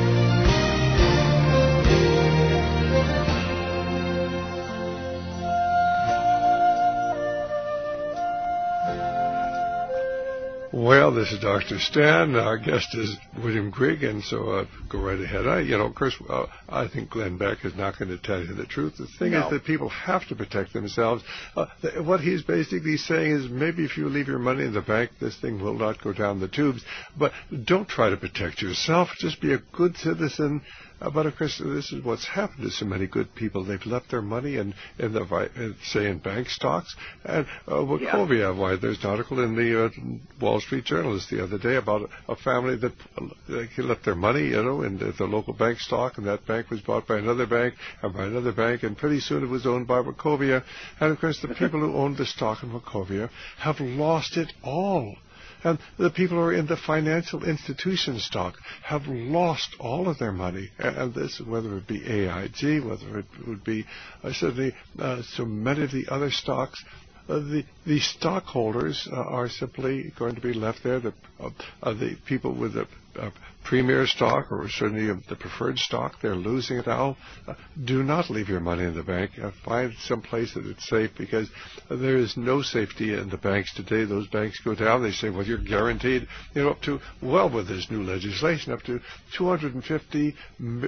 Well, this is Doctor Stan. Our guest is William Grigg, and so uh, go right ahead. I, you know, of course, uh, I think Glenn Beck is not going to tell you the truth. The thing no. is that people have to protect themselves. Uh, th- what he's basically saying is maybe if you leave your money in the bank, this thing will not go down the tubes. But don't try to protect yourself. Just be a good citizen. Uh, but of course, this is what's happened to so many good people. They've left their money in, in the, uh, say, in bank stocks. And uh, Wachovia, yeah. why there's an article in the uh, Wall Street Journal the other day about a, a family that uh, they left their money, you know, in the, the local bank stock, and that bank was bought by another bank and by another bank, and pretty soon it was owned by Wachovia. And of course, the people who owned the stock in Wachovia have lost it all. And the people who are in the financial institution stock have lost all of their money. And this, whether it be A I G, whether it would be uh, certainly uh, so many of the other stocks, uh, the the stockholders uh, are simply going to be left there. The uh, uh, the people with the uh, premier stock, or certainly uh, the preferred stock, they're losing it now. Uh, do not leave your money in the bank. Uh, find some place that it's safe, because uh, there is no safety in the banks today. Those banks go down. They say, well, you're guaranteed, you know, up to, well, with this new legislation, up to two hundred fifty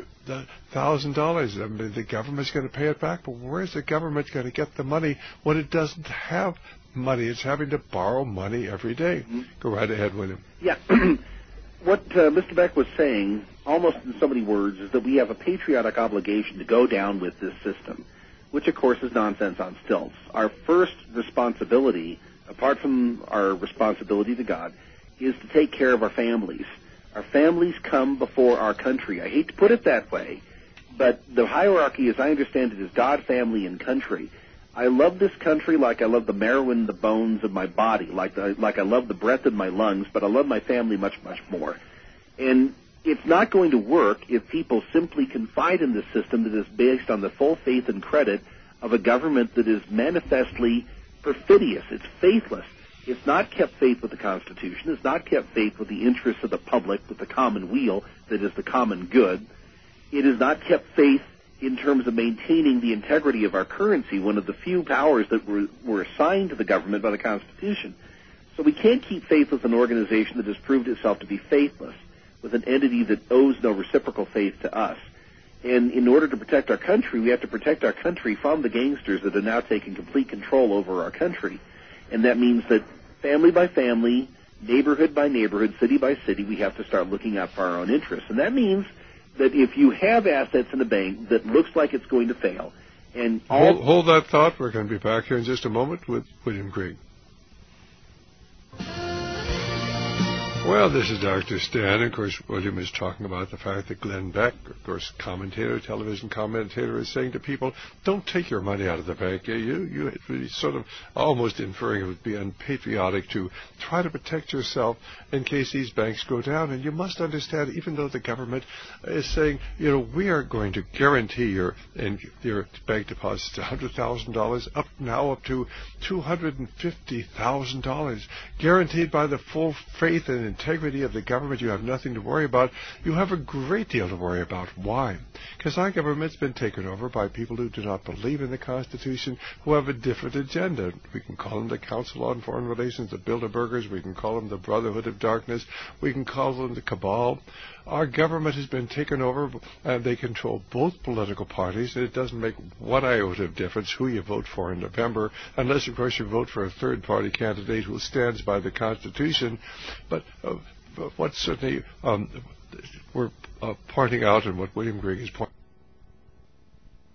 thousand dollars. I mean, the government's going to pay it back, but where's the government going to get the money when it doesn't have money? It's having to borrow money every day. Mm-hmm. Go right ahead, William. Yeah. What uh, Mister Beck was saying, almost in so many words, is that we have a patriotic obligation to go down with this system, which, of course, is nonsense on stilts. Our first responsibility, apart from our responsibility to God, is to take care of our families. Our families come before our country. I hate to put it that way, but the hierarchy, as I understand it, is God, family, and country. I love this country like I love the marrow in the bones of my body, like the, like I love the breath in my lungs, but I love my family much, much more. And it's not going to work if people simply confide in this system that is based on the full faith and credit of a government that is manifestly perfidious. It's faithless. It's not kept faith with the Constitution. It's not kept faith with the interests of the public, with the common weal that is the common good. It has not kept faith in terms of maintaining the integrity of our currency, one of the few powers that were, were assigned to the government by the Constitution. So we can't keep faith with an organization that has proved itself to be faithless, with an entity that owes no reciprocal faith to us. And in order to protect our country, we have to protect our country from the gangsters that are now taking complete control over our country. And that means that family by family, neighborhood by neighborhood, city by city, we have to start looking out for our own interests. And that means that if you have assets in a bank that looks like it's going to fail, and all... Hold, hold that thought. We're going to be back here in just a moment with William Grigg. Well, this is Doctor Stan. Of course, William is talking about the fact that Glenn Beck, of course, commentator, television commentator, is saying to people, don't take your money out of the bank. You, you, you sort of almost inferring it would be unpatriotic to try to protect yourself in case these banks go down. And you must understand, even though the government is saying, you know, we are going to guarantee your in, your bank deposits one hundred thousand dollars, up now up to two hundred fifty thousand dollars, guaranteed by the full faith and integrity of the government. You have nothing to worry about. You have a great deal to worry about. Why? Because our government's been taken over by people who do not believe in the Constitution, who have a different agenda. We can call them the Council on Foreign Relations, the Bilderbergers. We can call them the Brotherhood of Darkness. We can call them the Cabal. Our government has been taken over, and they control both political parties, and it doesn't make one iota of difference who you vote for in November, unless, of course, you vote for a third-party candidate who stands by the Constitution. But uh, what certainly um, we're uh, pointing out, and what William Grigg is pointing out,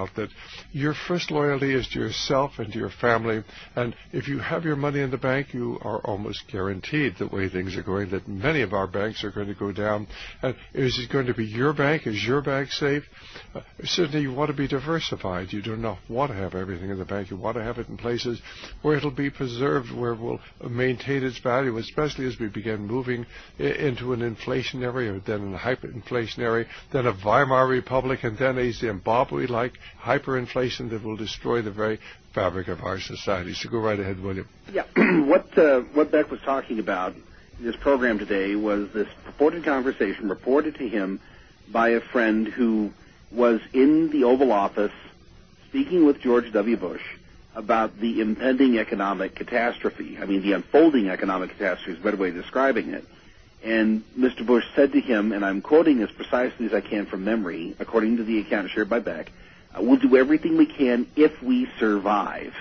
out that your first loyalty is to yourself and to your family, and if you have your money in the bank, you are almost guaranteed, the way things are going, that many of our banks are going to go down. And is it going to be your bank? Is your bank safe? Uh, certainly you want to be diversified. You do not want to have everything in the bank. You want to have it in places where it'll be preserved, where it will maintain its value, especially as we begin moving I- into an inflationary, or then an hyperinflationary, then a Weimar Republic, and then a Zimbabwe-like hyperinflation that will destroy the very fabric of our society. So go right ahead, William. Yeah. what uh, what Beck was talking about in this program today was this purported conversation reported to him by a friend who was in the Oval Office speaking with George W. Bush about the impending economic catastrophe. I mean, the unfolding economic catastrophe is a better way of describing it. And Mister Bush said to him, and I'm quoting as precisely as I can from memory, according to the account shared by Beck, uh, we'll do everything we can if we survive.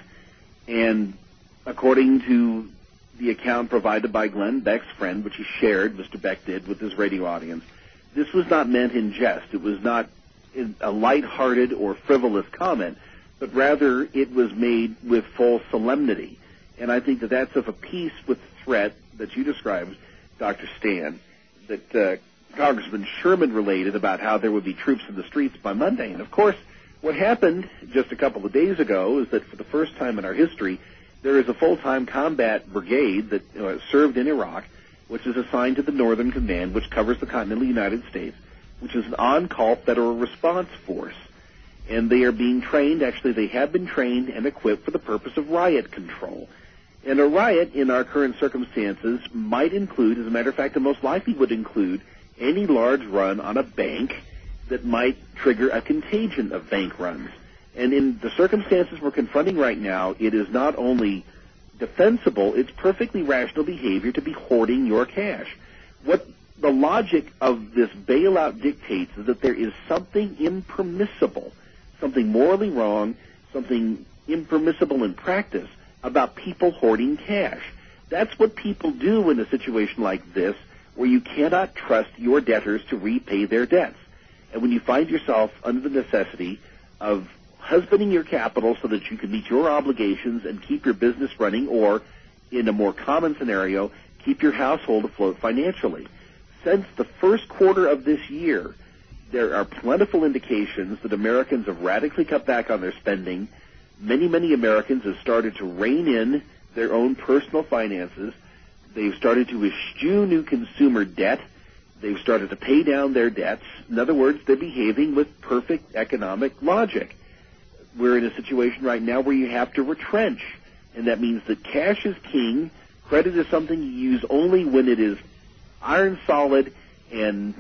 And according to the account provided by Glenn Beck's friend, which he shared, Mister Beck did, with his radio audience, this was not meant in jest. It was not a lighthearted or frivolous comment, but rather it was made with full solemnity. And I think that that's of a piece with the threat that you described, Doctor Stan, that uh, Congressman Sherman related about how there would be troops in the streets by Monday. And, of course, what happened just a couple of days ago is that for the first time in our history, there is a full-time combat brigade that uh, served in Iraq, which is assigned to the Northern Command, which covers the continental United States, which is an on-call federal response force. And they are being trained, actually they have been trained and equipped for the purpose of riot control. And a riot in our current circumstances might include, as a matter of fact, the most likely would include any large run on a bank that might trigger a contagion of bank runs. And in the circumstances we're confronting right now, it is not only defensible, it's perfectly rational behavior to be hoarding your cash. What the logic of this bailout dictates is that there is something impermissible, something morally wrong, something impermissible in practice about people hoarding cash. That's what people do in a situation like this, where you cannot trust your debtors to repay their debts. And when you find yourself under the necessity of husbanding your capital so that you can meet your obligations and keep your business running, or, in a more common scenario, keep your household afloat financially. Since the first quarter of this year, there are plentiful indications that Americans have radically cut back on their spending. Many, many Americans have started to rein in their own personal finances. They've started to eschew new consumer debt. They've started to pay down their debts. In other words, they're behaving with perfect economic logic. We're in a situation right now where you have to retrench, and that means that cash is king. Credit is something you use only when it is iron solid and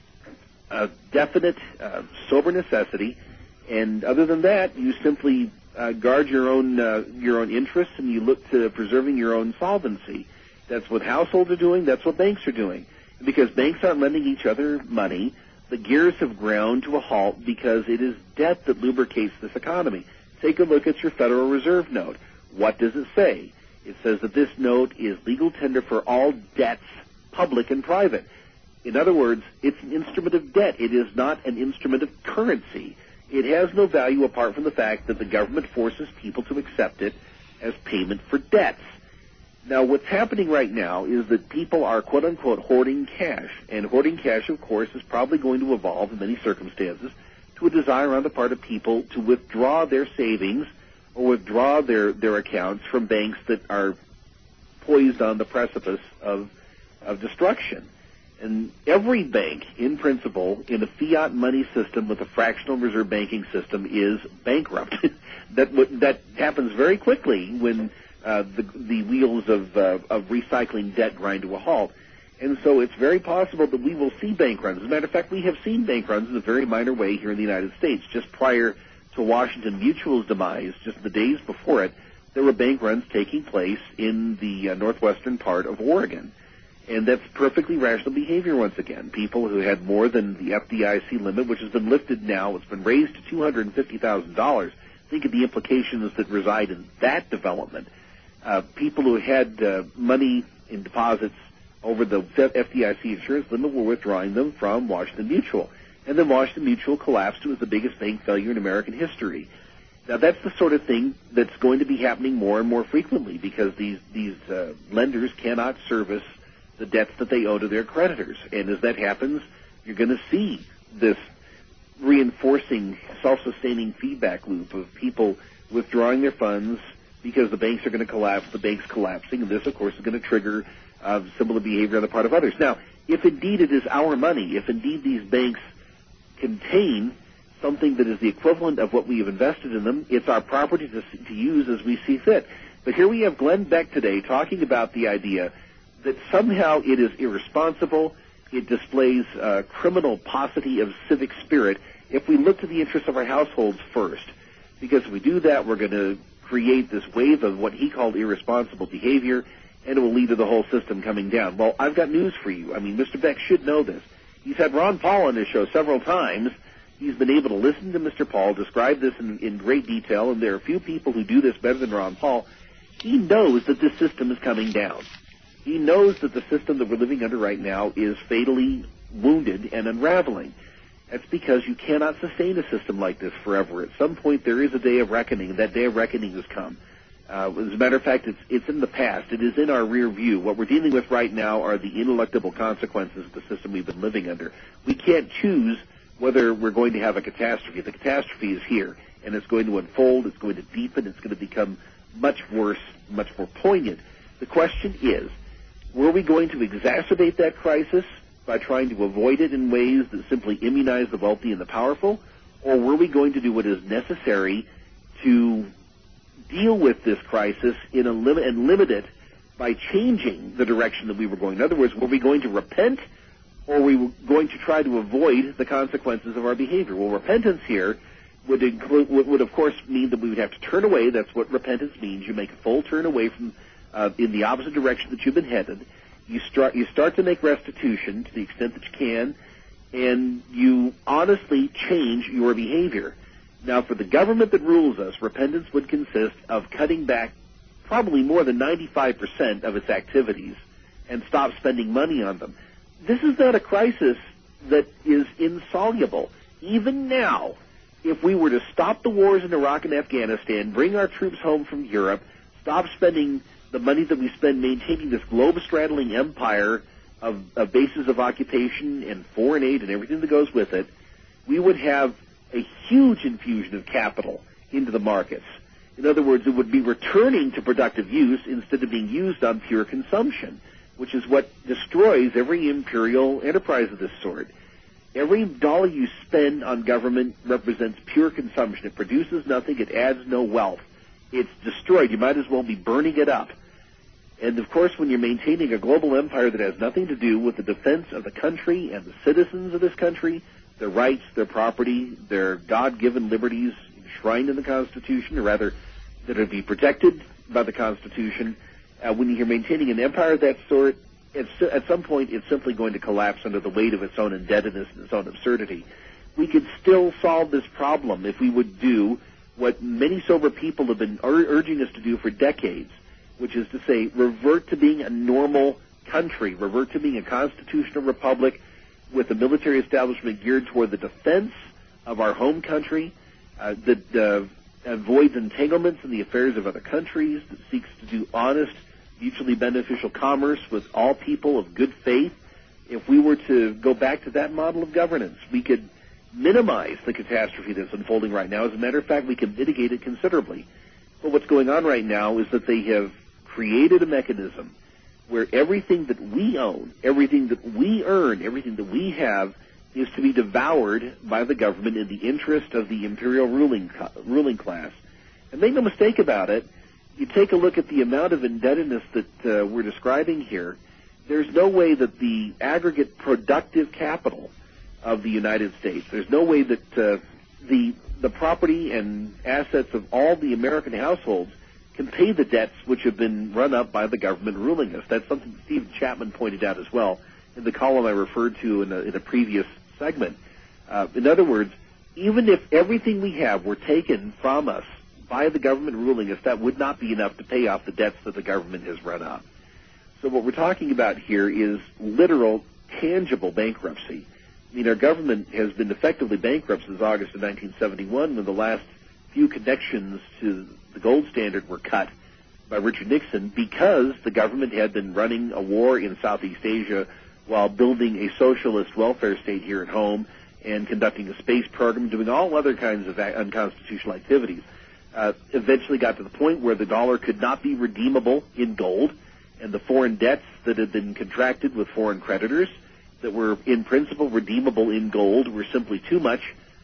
a definite, uh, sober necessity. And other than that, you simply uh, guard your own uh, your own interests, and you look to preserving your own solvency. That's what households are doing. That's what banks are doing. And because banks aren't lending each other money, the gears have ground to a halt because it is debt that lubricates this economy. Take a look at your Federal Reserve note. What does it say? It says that this note is legal tender for all debts, public and private. In other words, it's an instrument of debt. It is not an instrument of currency. It has no value apart from the fact that the government forces people to accept it as payment for debts. Now, what's happening right now is that people are, quote-unquote, hoarding cash. And hoarding cash, of course, is probably going to evolve in many circumstances to a desire on the part of people to withdraw their savings or withdraw their, their accounts from banks that are poised on the precipice of, of destruction. And every bank, in principle, in a fiat money system with a fractional reserve banking system is bankrupt. that that happens very quickly when uh, the, the wheels of, uh, of recycling debt grind to a halt. And so it's very possible that we will see bank runs. As a matter of fact, we have seen bank runs in a very minor way here in the United States. Just prior to Washington Mutual's demise, just the days before it, there were bank runs taking place in the uh, northwestern part of Oregon. And that's perfectly rational behavior once again. People who had more than the F D I C limit, which has been lifted now, it's been raised to two hundred fifty thousand dollars. Think of the implications that reside in that development. Uh, people who had uh, money in deposits over the F D I C insurance limit were withdrawing them from Washington Mutual. and then Washington Mutual collapsed. It was the biggest bank failure in American history. Now, that's the sort of thing that's going to be happening more and more frequently because these, these uh, lenders cannot service the debts that they owe to their creditors. And as that happens, you're going to see this reinforcing, self-sustaining feedback loop of people withdrawing their funds because the banks are going to collapse, the banks collapsing, and this, of course, is going to trigger uh, similar behavior on the part of others. Now, if indeed it is our money, if indeed these banks contain something that is the equivalent of what we have invested in them, it's our property to, to use as we see fit. But here we have Glenn Beck today talking about the idea that somehow it is irresponsible, it displays uh, criminal paucity of civic spirit if we look to the interests of our households first. Because if we do that, we're going to create this wave of what he called irresponsible behavior, and it will lead to the whole system coming down. Well, I've got news for you. I mean, Mister Beck should know this. He's had Ron Paul on his show several times. He's been able to listen to Mister Paul describe this in, in great detail, and there are few people who do this better than Ron Paul. He knows that this system is coming down. He knows that the system that we're living under right now is fatally wounded and unraveling. That's because you cannot sustain a system like this forever. At some point, there is a day of reckoning, and that day of reckoning has come. Uh, as a matter of fact, it's, it's in the past. It is in our rear view. What we're dealing with right now are the ineluctable consequences of the system we've been living under. We can't choose whether we're going to have a catastrophe. The catastrophe is here, and it's going to unfold, it's going to deepen, it's going to become much worse, much more poignant. The question is, were we going to exacerbate that crisis by trying to avoid it in ways that simply immunize the wealthy and the powerful, or were we going to do what is necessary to deal with this crisis in a lim- and limit it by changing the direction that we were going? In other words, were we going to repent, or were we going to try to avoid the consequences of our behavior? Well, repentance here would include, would, would of course mean that we would have to turn away. That's what repentance means. You make a full turn away from uh, in the opposite direction that you've been headed. You start you start to make restitution to the extent that you can, and you honestly change your behavior. Now, for the government that rules us, repentance would consist of cutting back probably more than ninety-five percent of its activities and stop spending money on them. This is not a crisis that is insoluble. Even now, if we were to stop the wars in Iraq and Afghanistan, bring our troops home from Europe, stop spending the money that we spend maintaining this globe-straddling empire of, of bases of occupation and foreign aid and everything that goes with it, we would have a huge infusion of capital into the markets. In other words, it would be returning to productive use instead of being used on pure consumption, which is what destroys every imperial enterprise of this sort. Every dollar you spend on government represents pure consumption. It produces nothing. It adds no wealth. It's destroyed. You might as well be burning it up. And, of course, when you're maintaining a global empire that has nothing to do with the defense of the country and the citizens of this country, their rights, their property, their God-given liberties enshrined in the Constitution, or rather, that are to be protected by the Constitution, uh, when you're maintaining an empire of that sort, it's, at some point it's simply going to collapse under the weight of its own indebtedness and its own absurdity. We could still solve this problem if we would do what many sober people have been ur- urging us to do for decades, which is to say, revert to being a normal country, revert to being a constitutional republic with a military establishment geared toward the defense of our home country, uh, that uh, avoids entanglements in the affairs of other countries, that seeks to do honest, mutually beneficial commerce with all people of good faith. If we were to go back to that model of governance, we could minimize the catastrophe that's unfolding right now. As a matter of fact, we can mitigate it considerably. But what's going on right now is that they have created a mechanism where everything that we own, everything that we earn, everything that we have is to be devoured by the government in the interest of the imperial ruling ruling class. And make no mistake about it, you take a look at the amount of indebtedness that uh, we're describing here, there's no way that the aggregate productive capital of the United States, there's no way that uh, the the property and assets of all the American households can pay the debts which have been run up by the government ruling us. That's something Stephen Chapman pointed out as well in the column I referred to in a, in a previous segment. Uh, in other words, even if everything we have were taken from us by the government ruling us, that would not be enough to pay off the debts that the government has run up. So what we're talking about here is literal, tangible bankruptcy. I mean, our government has been effectively bankrupt since August of nineteen seventy-one, when the last few connections to the gold standard were cut by Richard Nixon, because the government had been running a war in Southeast Asia while building a socialist welfare state here at home and conducting a space program, doing all other kinds of unconstitutional activities. Uh, eventually got to the point where the dollar could not be redeemable in gold, and the foreign debts that had been contracted with foreign creditors that were in principle redeemable in gold were simply too much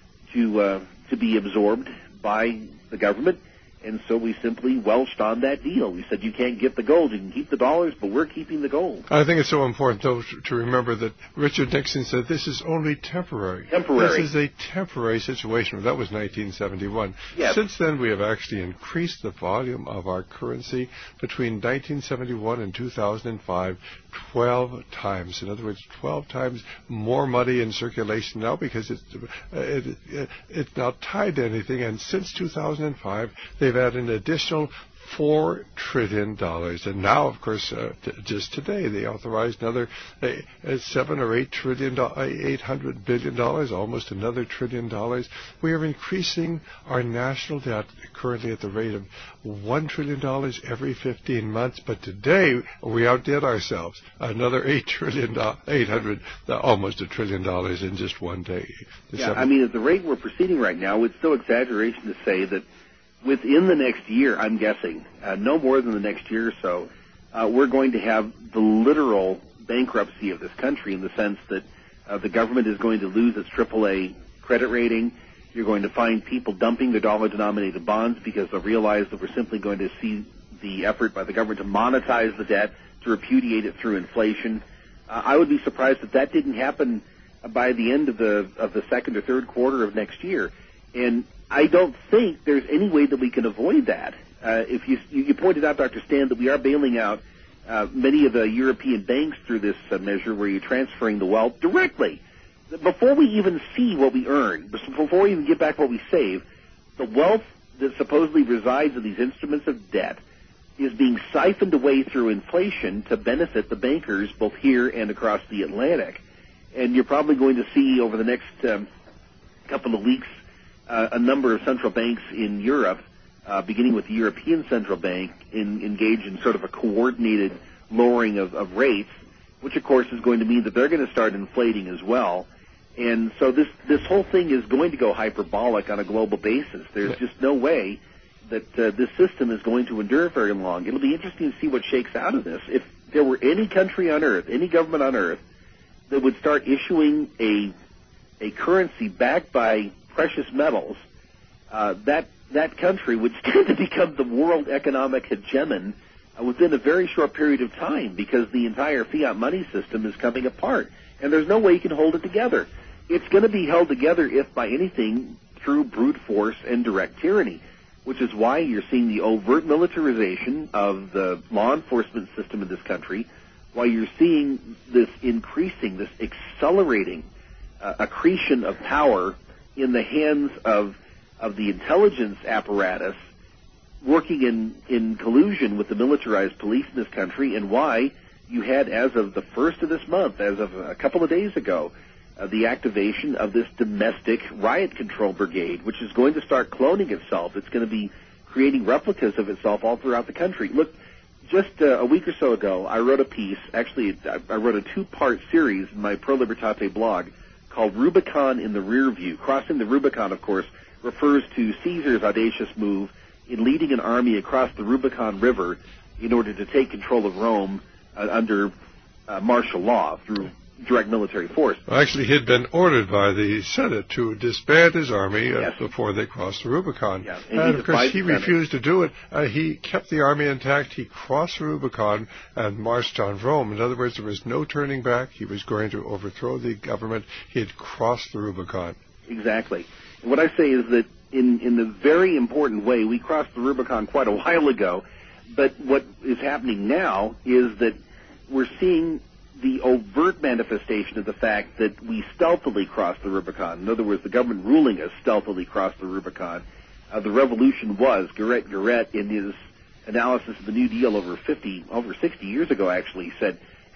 to uh, to be absorbed by the government. And so we simply welched on that deal. We said, you can't get the gold, you can keep the dollars, but we're keeping the gold. I think it's so important, though, to remember that Richard Nixon said this is only temporary. Temporary. This is a temporary situation. That was nineteen seventy-one. Yes. Since then, we have actually increased the volume of our currency between nineteen seventy-one and two thousand five twelve times. In other words, twelve times more money in circulation now, because it's, it, it, it's not tied to anything. And since two thousand five, they've added an additional four trillion dollars. And now, of course, uh, t- just today, they authorized another uh, seven or eight trillion, do- eight hundred billion dollars, almost another trillion dollars. We are increasing our national debt currently at the rate of one trillion dollars every fifteen months. But today, we outdid ourselves. Another eight trillion, eight hundred, uh, almost a trillion dollars in just one day. Yeah, seven- I mean, at the rate we're proceeding right now, it's no exaggeration to say that within the next year, I'm guessing, uh, no more than the next year or so, uh, we're going to have the literal bankruptcy of this country, in the sense that uh, the government is going to lose its triple A credit rating. You're going to find people dumping their dollar-denominated bonds because they'll realize that we're simply going to see the effort by the government to monetize the debt, to repudiate it through inflation. Uh, I would be surprised if that didn't happen by the end of the of the second or third quarter of next year. And I don't think there's any way that we can avoid that. Uh, if you, you pointed out, Doctor Stan, that we are bailing out uh, many of the European banks through this uh, measure, where you're transferring the wealth directly. Before we even see what we earn, before we even get back what we save, the wealth that supposedly resides in these instruments of debt is being siphoned away through inflation to benefit the bankers both here and across the Atlantic. And you're probably going to see over the next um, couple of weeks Uh, a number of central banks in Europe, uh, beginning with the European Central Bank, in, engage in sort of a coordinated lowering of, of rates, which of course is going to mean that they're going to start inflating as well. And so this, this whole thing is going to go hyperbolic on a global basis. There's just no way that uh, this system is going to endure very long. It'll be interesting to see what shakes out of this. If there were any country on earth, any government on earth, that would start issuing a a currency backed by precious metals, uh, that that country would stand to become the world economic hegemon uh, within a very short period of time, because the entire fiat money system is coming apart, and there's no way you can hold it together. It's going to be held together, if by anything, through brute force and direct tyranny, which is why you're seeing the overt militarization of the law enforcement system in this country, while you're seeing this increasing, this accelerating uh, accretion of power in the hands of of the intelligence apparatus, working in, in collusion with the militarized police in this country, and why you had, as of the first of this month, as of a couple of days ago, uh, the activation of this domestic riot control brigade, which is going to start cloning itself. It's going to be creating replicas of itself all throughout the country. Look, just uh, a week or so ago, I wrote a piece, actually I wrote a two-part series in my Pro Libertate blog, called Rubicon in the Rear View. Crossing the Rubicon, of course, refers to Caesar's audacious move in leading an army across the Rubicon River in order to take control of Rome uh, under uh, martial law through direct military force. Well, actually, he had been ordered by the Senate to disband his army uh, yes. before they crossed the Rubicon. Yes. And, and he of course, he Senate. refused to do it. Uh, he kept the army intact. He crossed the Rubicon and marched on Rome. In other words, there was no turning back. He was going to overthrow the government. He had crossed the Rubicon. Exactly. And what I say is that in, in the very important way, we crossed the Rubicon quite a while ago, but what is happening now is that we're seeing the overt manifestation of the fact that we stealthily crossed the Rubicon. In other words, the government ruling us stealthily crossed the Rubicon. Uh, the revolution was, Garrett Garrett, in his analysis of the New Deal over fifty, over sixty years ago, actually, said,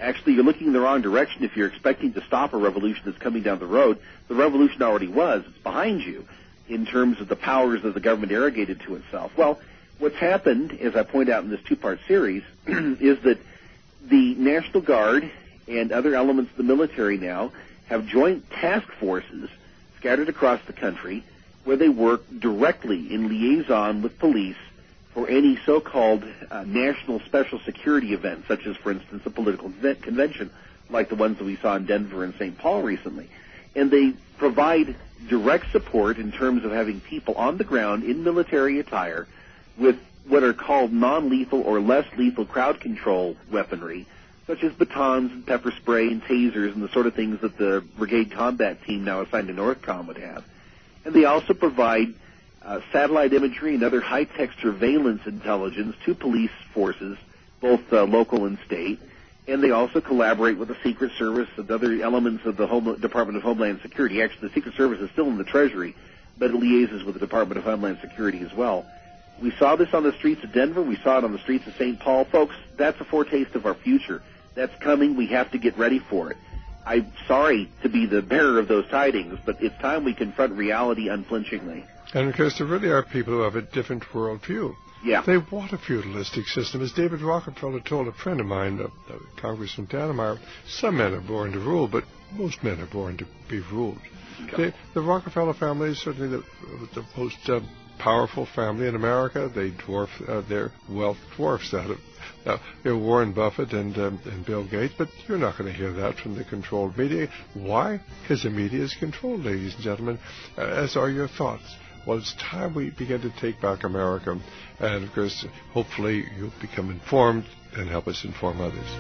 Actually, you're looking in the wrong direction if you're expecting to stop a revolution that's coming down the road. The revolution already was. It's behind you in terms of the powers that the government arrogated to itself. Well, what's happened, as I point out in this two-part series, is that the National Guard and other elements of the military now have joint task forces scattered across the country where they work directly in liaison with police for any so-called uh, national special security events, such as, for instance, a political convention like the ones that we saw in Denver and Saint Paul recently. And they provide direct support in terms of having people on the ground in military attire with what are called non-lethal or less lethal crowd control weaponry, such as batons and pepper spray and tasers and the sort of things that the brigade combat team now assigned to NORTHCOM would have. And they also provide uh, satellite imagery and other high-tech surveillance intelligence to police forces, both uh, local and state. And they also collaborate with the Secret Service and other elements of the Home- Department of Homeland Security. Actually, the Secret Service is still in the Treasury, but it liaises with the Department of Homeland Security as well. We saw this on the streets of Denver. We saw it on the streets of Saint Paul. Folks, that's a foretaste of our future. That's coming. We have to get ready for it. I'm sorry to be the bearer of those tidings, but it's time we confront reality unflinchingly. And because there really are people who have a different worldview. Yeah. They want a feudalistic system. As David Rockefeller told a friend of mine, uh, uh, Congressman Dannemeyer, some men are born to rule, but most men are born to be ruled. Okay. They, the Rockefeller family is certainly the, the most uh, powerful family in America. They dwarf, uh, their wealth dwarfs that of uh, you know, Warren Buffett and, um, and Bill Gates, but you're not going to hear that from the controlled media. Why? Because the media is controlled, ladies and gentlemen, uh, as are your thoughts. Well, it's time we begin to take back America, and of course, hopefully you'll become informed and help us inform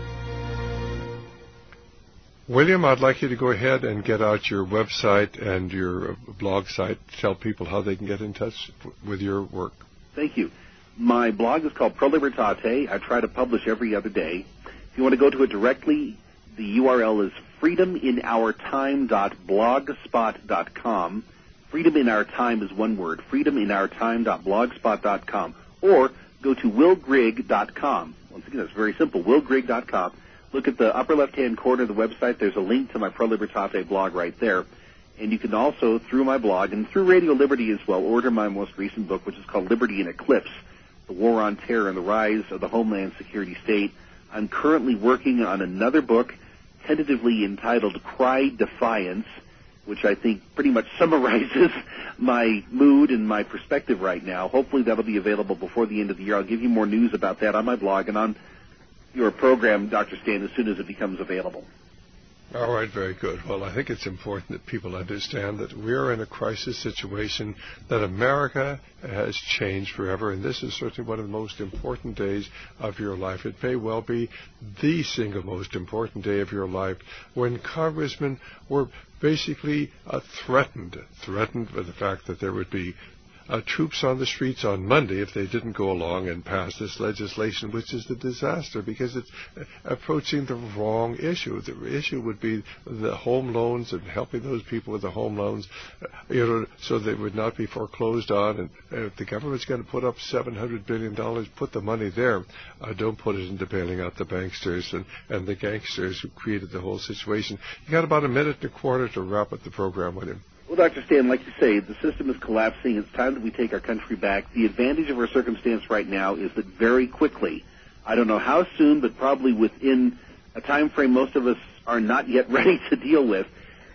others. William, I'd like you to go ahead and get out your website and your blog site. Tell people how they can get in touch with your work. Thank you. My blog is called Pro Libertate. I try to publish every other day. If you want to go to it directly, the U R L is freedom in our time dot blogspot dot com. Freedom in Our Time is one word, freedom in our time dot blogspot dot com. Or go to will grigg dot com. Once again, that's very simple, will grigg dot com. Look at the upper left-hand corner of the website. There's a link to my Pro Libertate blog right there. And you can also, through my blog and through Radio Liberty as well, order my most recent book, which is called Liberty in Eclipse, The War on Terror and the Rise of the Homeland Security State. I'm currently working on another book, tentatively entitled Cry Defiance, which I think pretty much summarizes my mood and my perspective right now. Hopefully that'll be available before the end of the year. I'll give you more news about that on my blog and on your program, Doctor Stan, as soon as it becomes available. All right, very good. Well, I think it's important that people understand that we're in a crisis situation, that America has changed forever, and this is certainly one of the most important days of your life. It may well be the single most important day of your life, when congressmen were basically uh, threatened, threatened with the fact that there would be Uh, troops on the streets on Monday if they didn't go along and pass this legislation, which is a disaster because it's uh, approaching the wrong issue. The issue would be the home loans and helping those people with the home loans, uh, you know, so they would not be foreclosed on. And uh, if the government's going to put up seven hundred billion dollars, put the money there. Uh, don't put it into bailing out the banksters and, and the gangsters who created the whole situation. You got about a minute and a quarter to wrap up the program, William. Well, Doctor Stan, like you say, the system is collapsing. It's time that we take our country back. The advantage of our circumstance right now is that very quickly, I don't know how soon, but probably within a time frame most of us are not yet ready to deal with,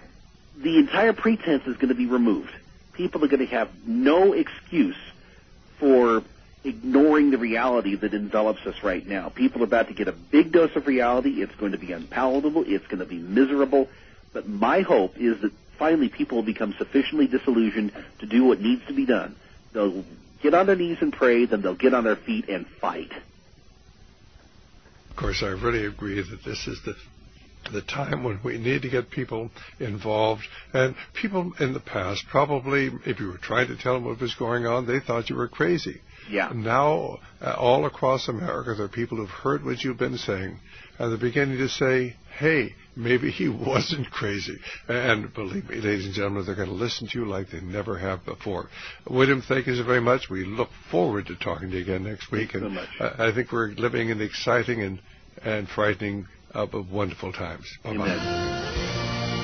the entire pretense is going to be removed. People are going to have no excuse for ignoring the reality that envelops us right now. People are about to get a big dose of reality. It's going to be unpalatable. It's going to be miserable. But my hope is that finally people will become sufficiently disillusioned to do what needs to be done. They'll get on their knees and pray, then they'll get on their feet and fight. Of course, I really agree that this is the the time when we need to get people involved. And people in the past, probably, if you were trying to tell them what was going on, they thought you were crazy. Yeah. Now, uh, all across America, there are people who've heard what you've been saying, and they're beginning to say, hey, maybe he wasn't crazy. And believe me, ladies and gentlemen, they're going to listen to you like they never have before. William, thank you so very much. We look forward to talking to you again next week. Thanks and so much. I, I think we're living in exciting and, and frightening uh, but wonderful times. Bye-bye. Amen.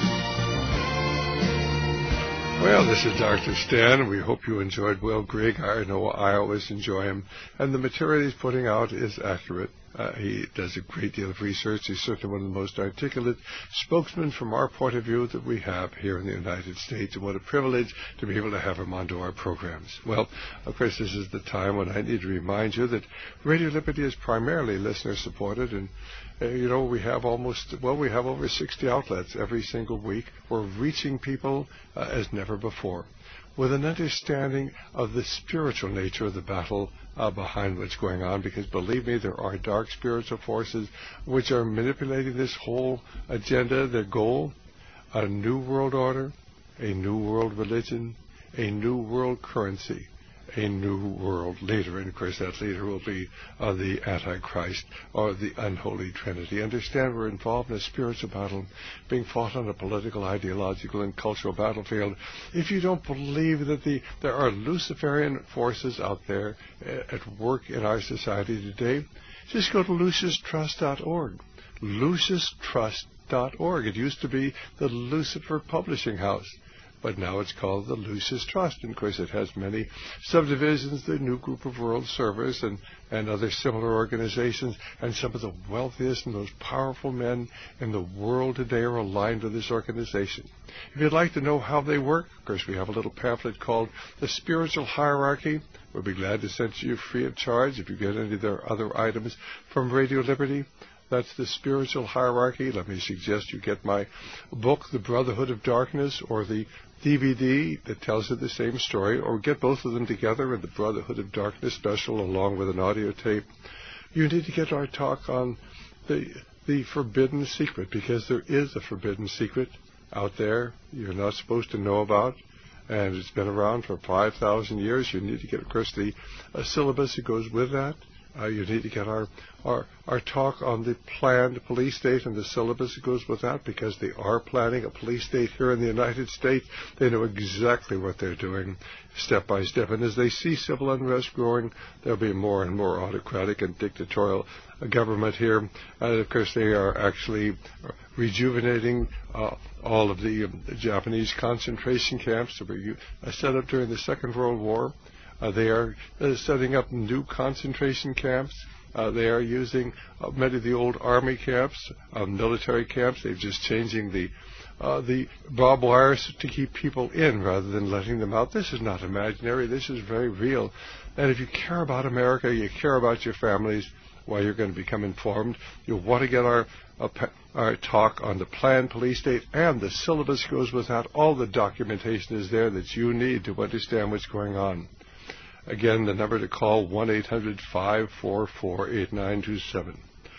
Well, this is Doctor Stan, and we hope you enjoyed Will Grigg. I know I always enjoy him, and the material he's putting out is accurate. Uh, he does a great deal of research. He's certainly one of the most articulate spokesmen from our point of view that we have here in the United States, and what a privilege to be able to have him onto our programs. Well, of course, this is the time when I need to remind you that Radio Liberty is primarily listener-supported, and Uh, you know, we have almost, well, we have over sixty outlets every single week. We're reaching people uh, as never before with an understanding of the spiritual nature of the battle uh, behind what's going on, because believe me, there are dark spiritual forces which are manipulating this whole agenda, their goal, a new world order, a new world religion, a new world currency, a new world leader, and of course that leader will be uh, the Antichrist or the unholy Trinity. Understand, we're involved in a spiritual battle being fought on a political, ideological, and cultural battlefield. If you don't believe that the there are Luciferian forces out there uh, at work in our society today, just go to lucis trust dot org. lucis trust dot org. It used to be the Lucifer Publishing House, but now it's called the Lucis Trust. And, of course, it has many subdivisions, the New Group of World Servers and, and other similar organizations. And some of the wealthiest and most powerful men in the world today are aligned with this organization. If you'd like to know how they work, of course, we have a little pamphlet called The Spiritual Hierarchy. We'll be glad to send you free of charge if you get any of their other items from Radio Liberty. That's The Spiritual Hierarchy. Let me suggest you get my book, The Brotherhood of Darkness, or the D V D that tells you the same story, or get both of them together in the Brotherhood of Darkness special along with an audio tape. You need to get our talk on the the forbidden secret, because there is a forbidden secret out there you're not supposed to know about, and it's been around for five thousand years. You need to get, of course, the uh, syllabus that goes with that. Uh, you need to get our, our our talk on the planned police state and the syllabus that goes with that, because they are planning a police state here in the United States. They know exactly what they're doing step by step. And as they see civil unrest growing, there'll be more and more autocratic and dictatorial uh, government here. And, of course, they are actually rejuvenating uh, all of the, um, the Japanese concentration camps that were uh, set up during the Second World War. Uh, they are uh, setting up new concentration camps. Uh, they are using uh, many of the old army camps, uh, military camps. They're just changing the uh, the barbed wires to keep people in rather than letting them out. This is not imaginary. This is very real. And if you care about America, you care about your families, well, you're going to become informed. You'll want to get our, uh, our talk on the planned police state, and the syllabus goes with that. All the documentation is there that you need to understand what's going on. Again, the number to call, one eight hundred five four four eight nine two seven.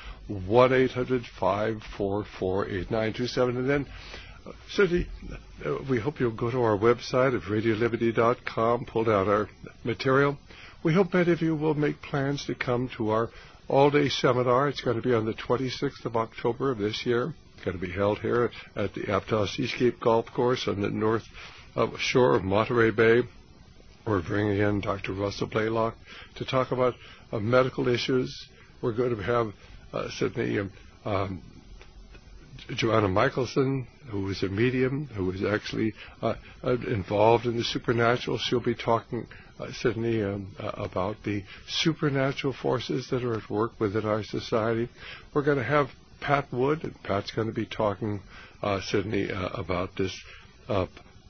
one eight hundred five four four eight nine two seven. And then, uh, certainly, uh, we hope you'll go to our website at radio liberty dot com, pull down our material. We hope many of you will make plans to come to our all-day seminar. It's going to be on the twenty-sixth of October of this year. It's going to be held here at the Aptos Seascape Golf Course on the north uh, shore of Monterey Bay. We're bringing in Doctor Russell Blaylock to talk about uh, medical issues. We're going to have uh, Sydney um, um, Joanna Michelson, who is a medium, who is actually uh, uh, involved in the supernatural. She'll be talking, uh, Sydney, um, uh, about the supernatural forces that are at work within our society. We're going to have Pat Wood, and Pat's going to be talking, uh, Sydney, uh, about this uh,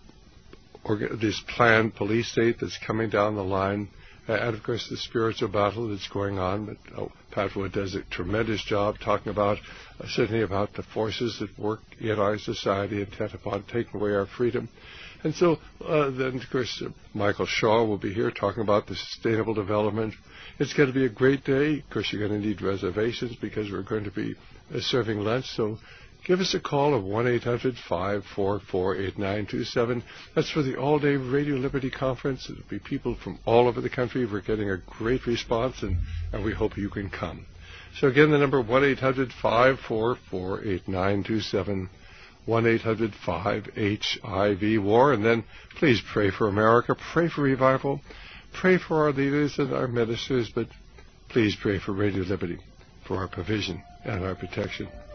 or this planned police state that's coming down the line, and, of course, the spiritual battle that's going on. But oh, Pat Wood does a tremendous job talking about, uh, Sydney, about the forces that work in our society intent upon taking away our freedom. And so uh, then, of course, uh, Michael Shaw will be here talking about the sustainable development. It's going to be a great day. Of course, you're going to need reservations because we're going to be uh, serving lunch. So give us a call of one eight hundred five four four eight nine two seven. That's for the all-day Radio Liberty Conference. It'll be people from all over the country. We're getting a great response, and, and we hope you can come. So again, the number one eight hundred five four four eight nine two seven, one eight hundred five H I V war. And then please pray for America, pray for revival, pray for our leaders and our ministers, but please pray for Radio Liberty, for our provision and our protection.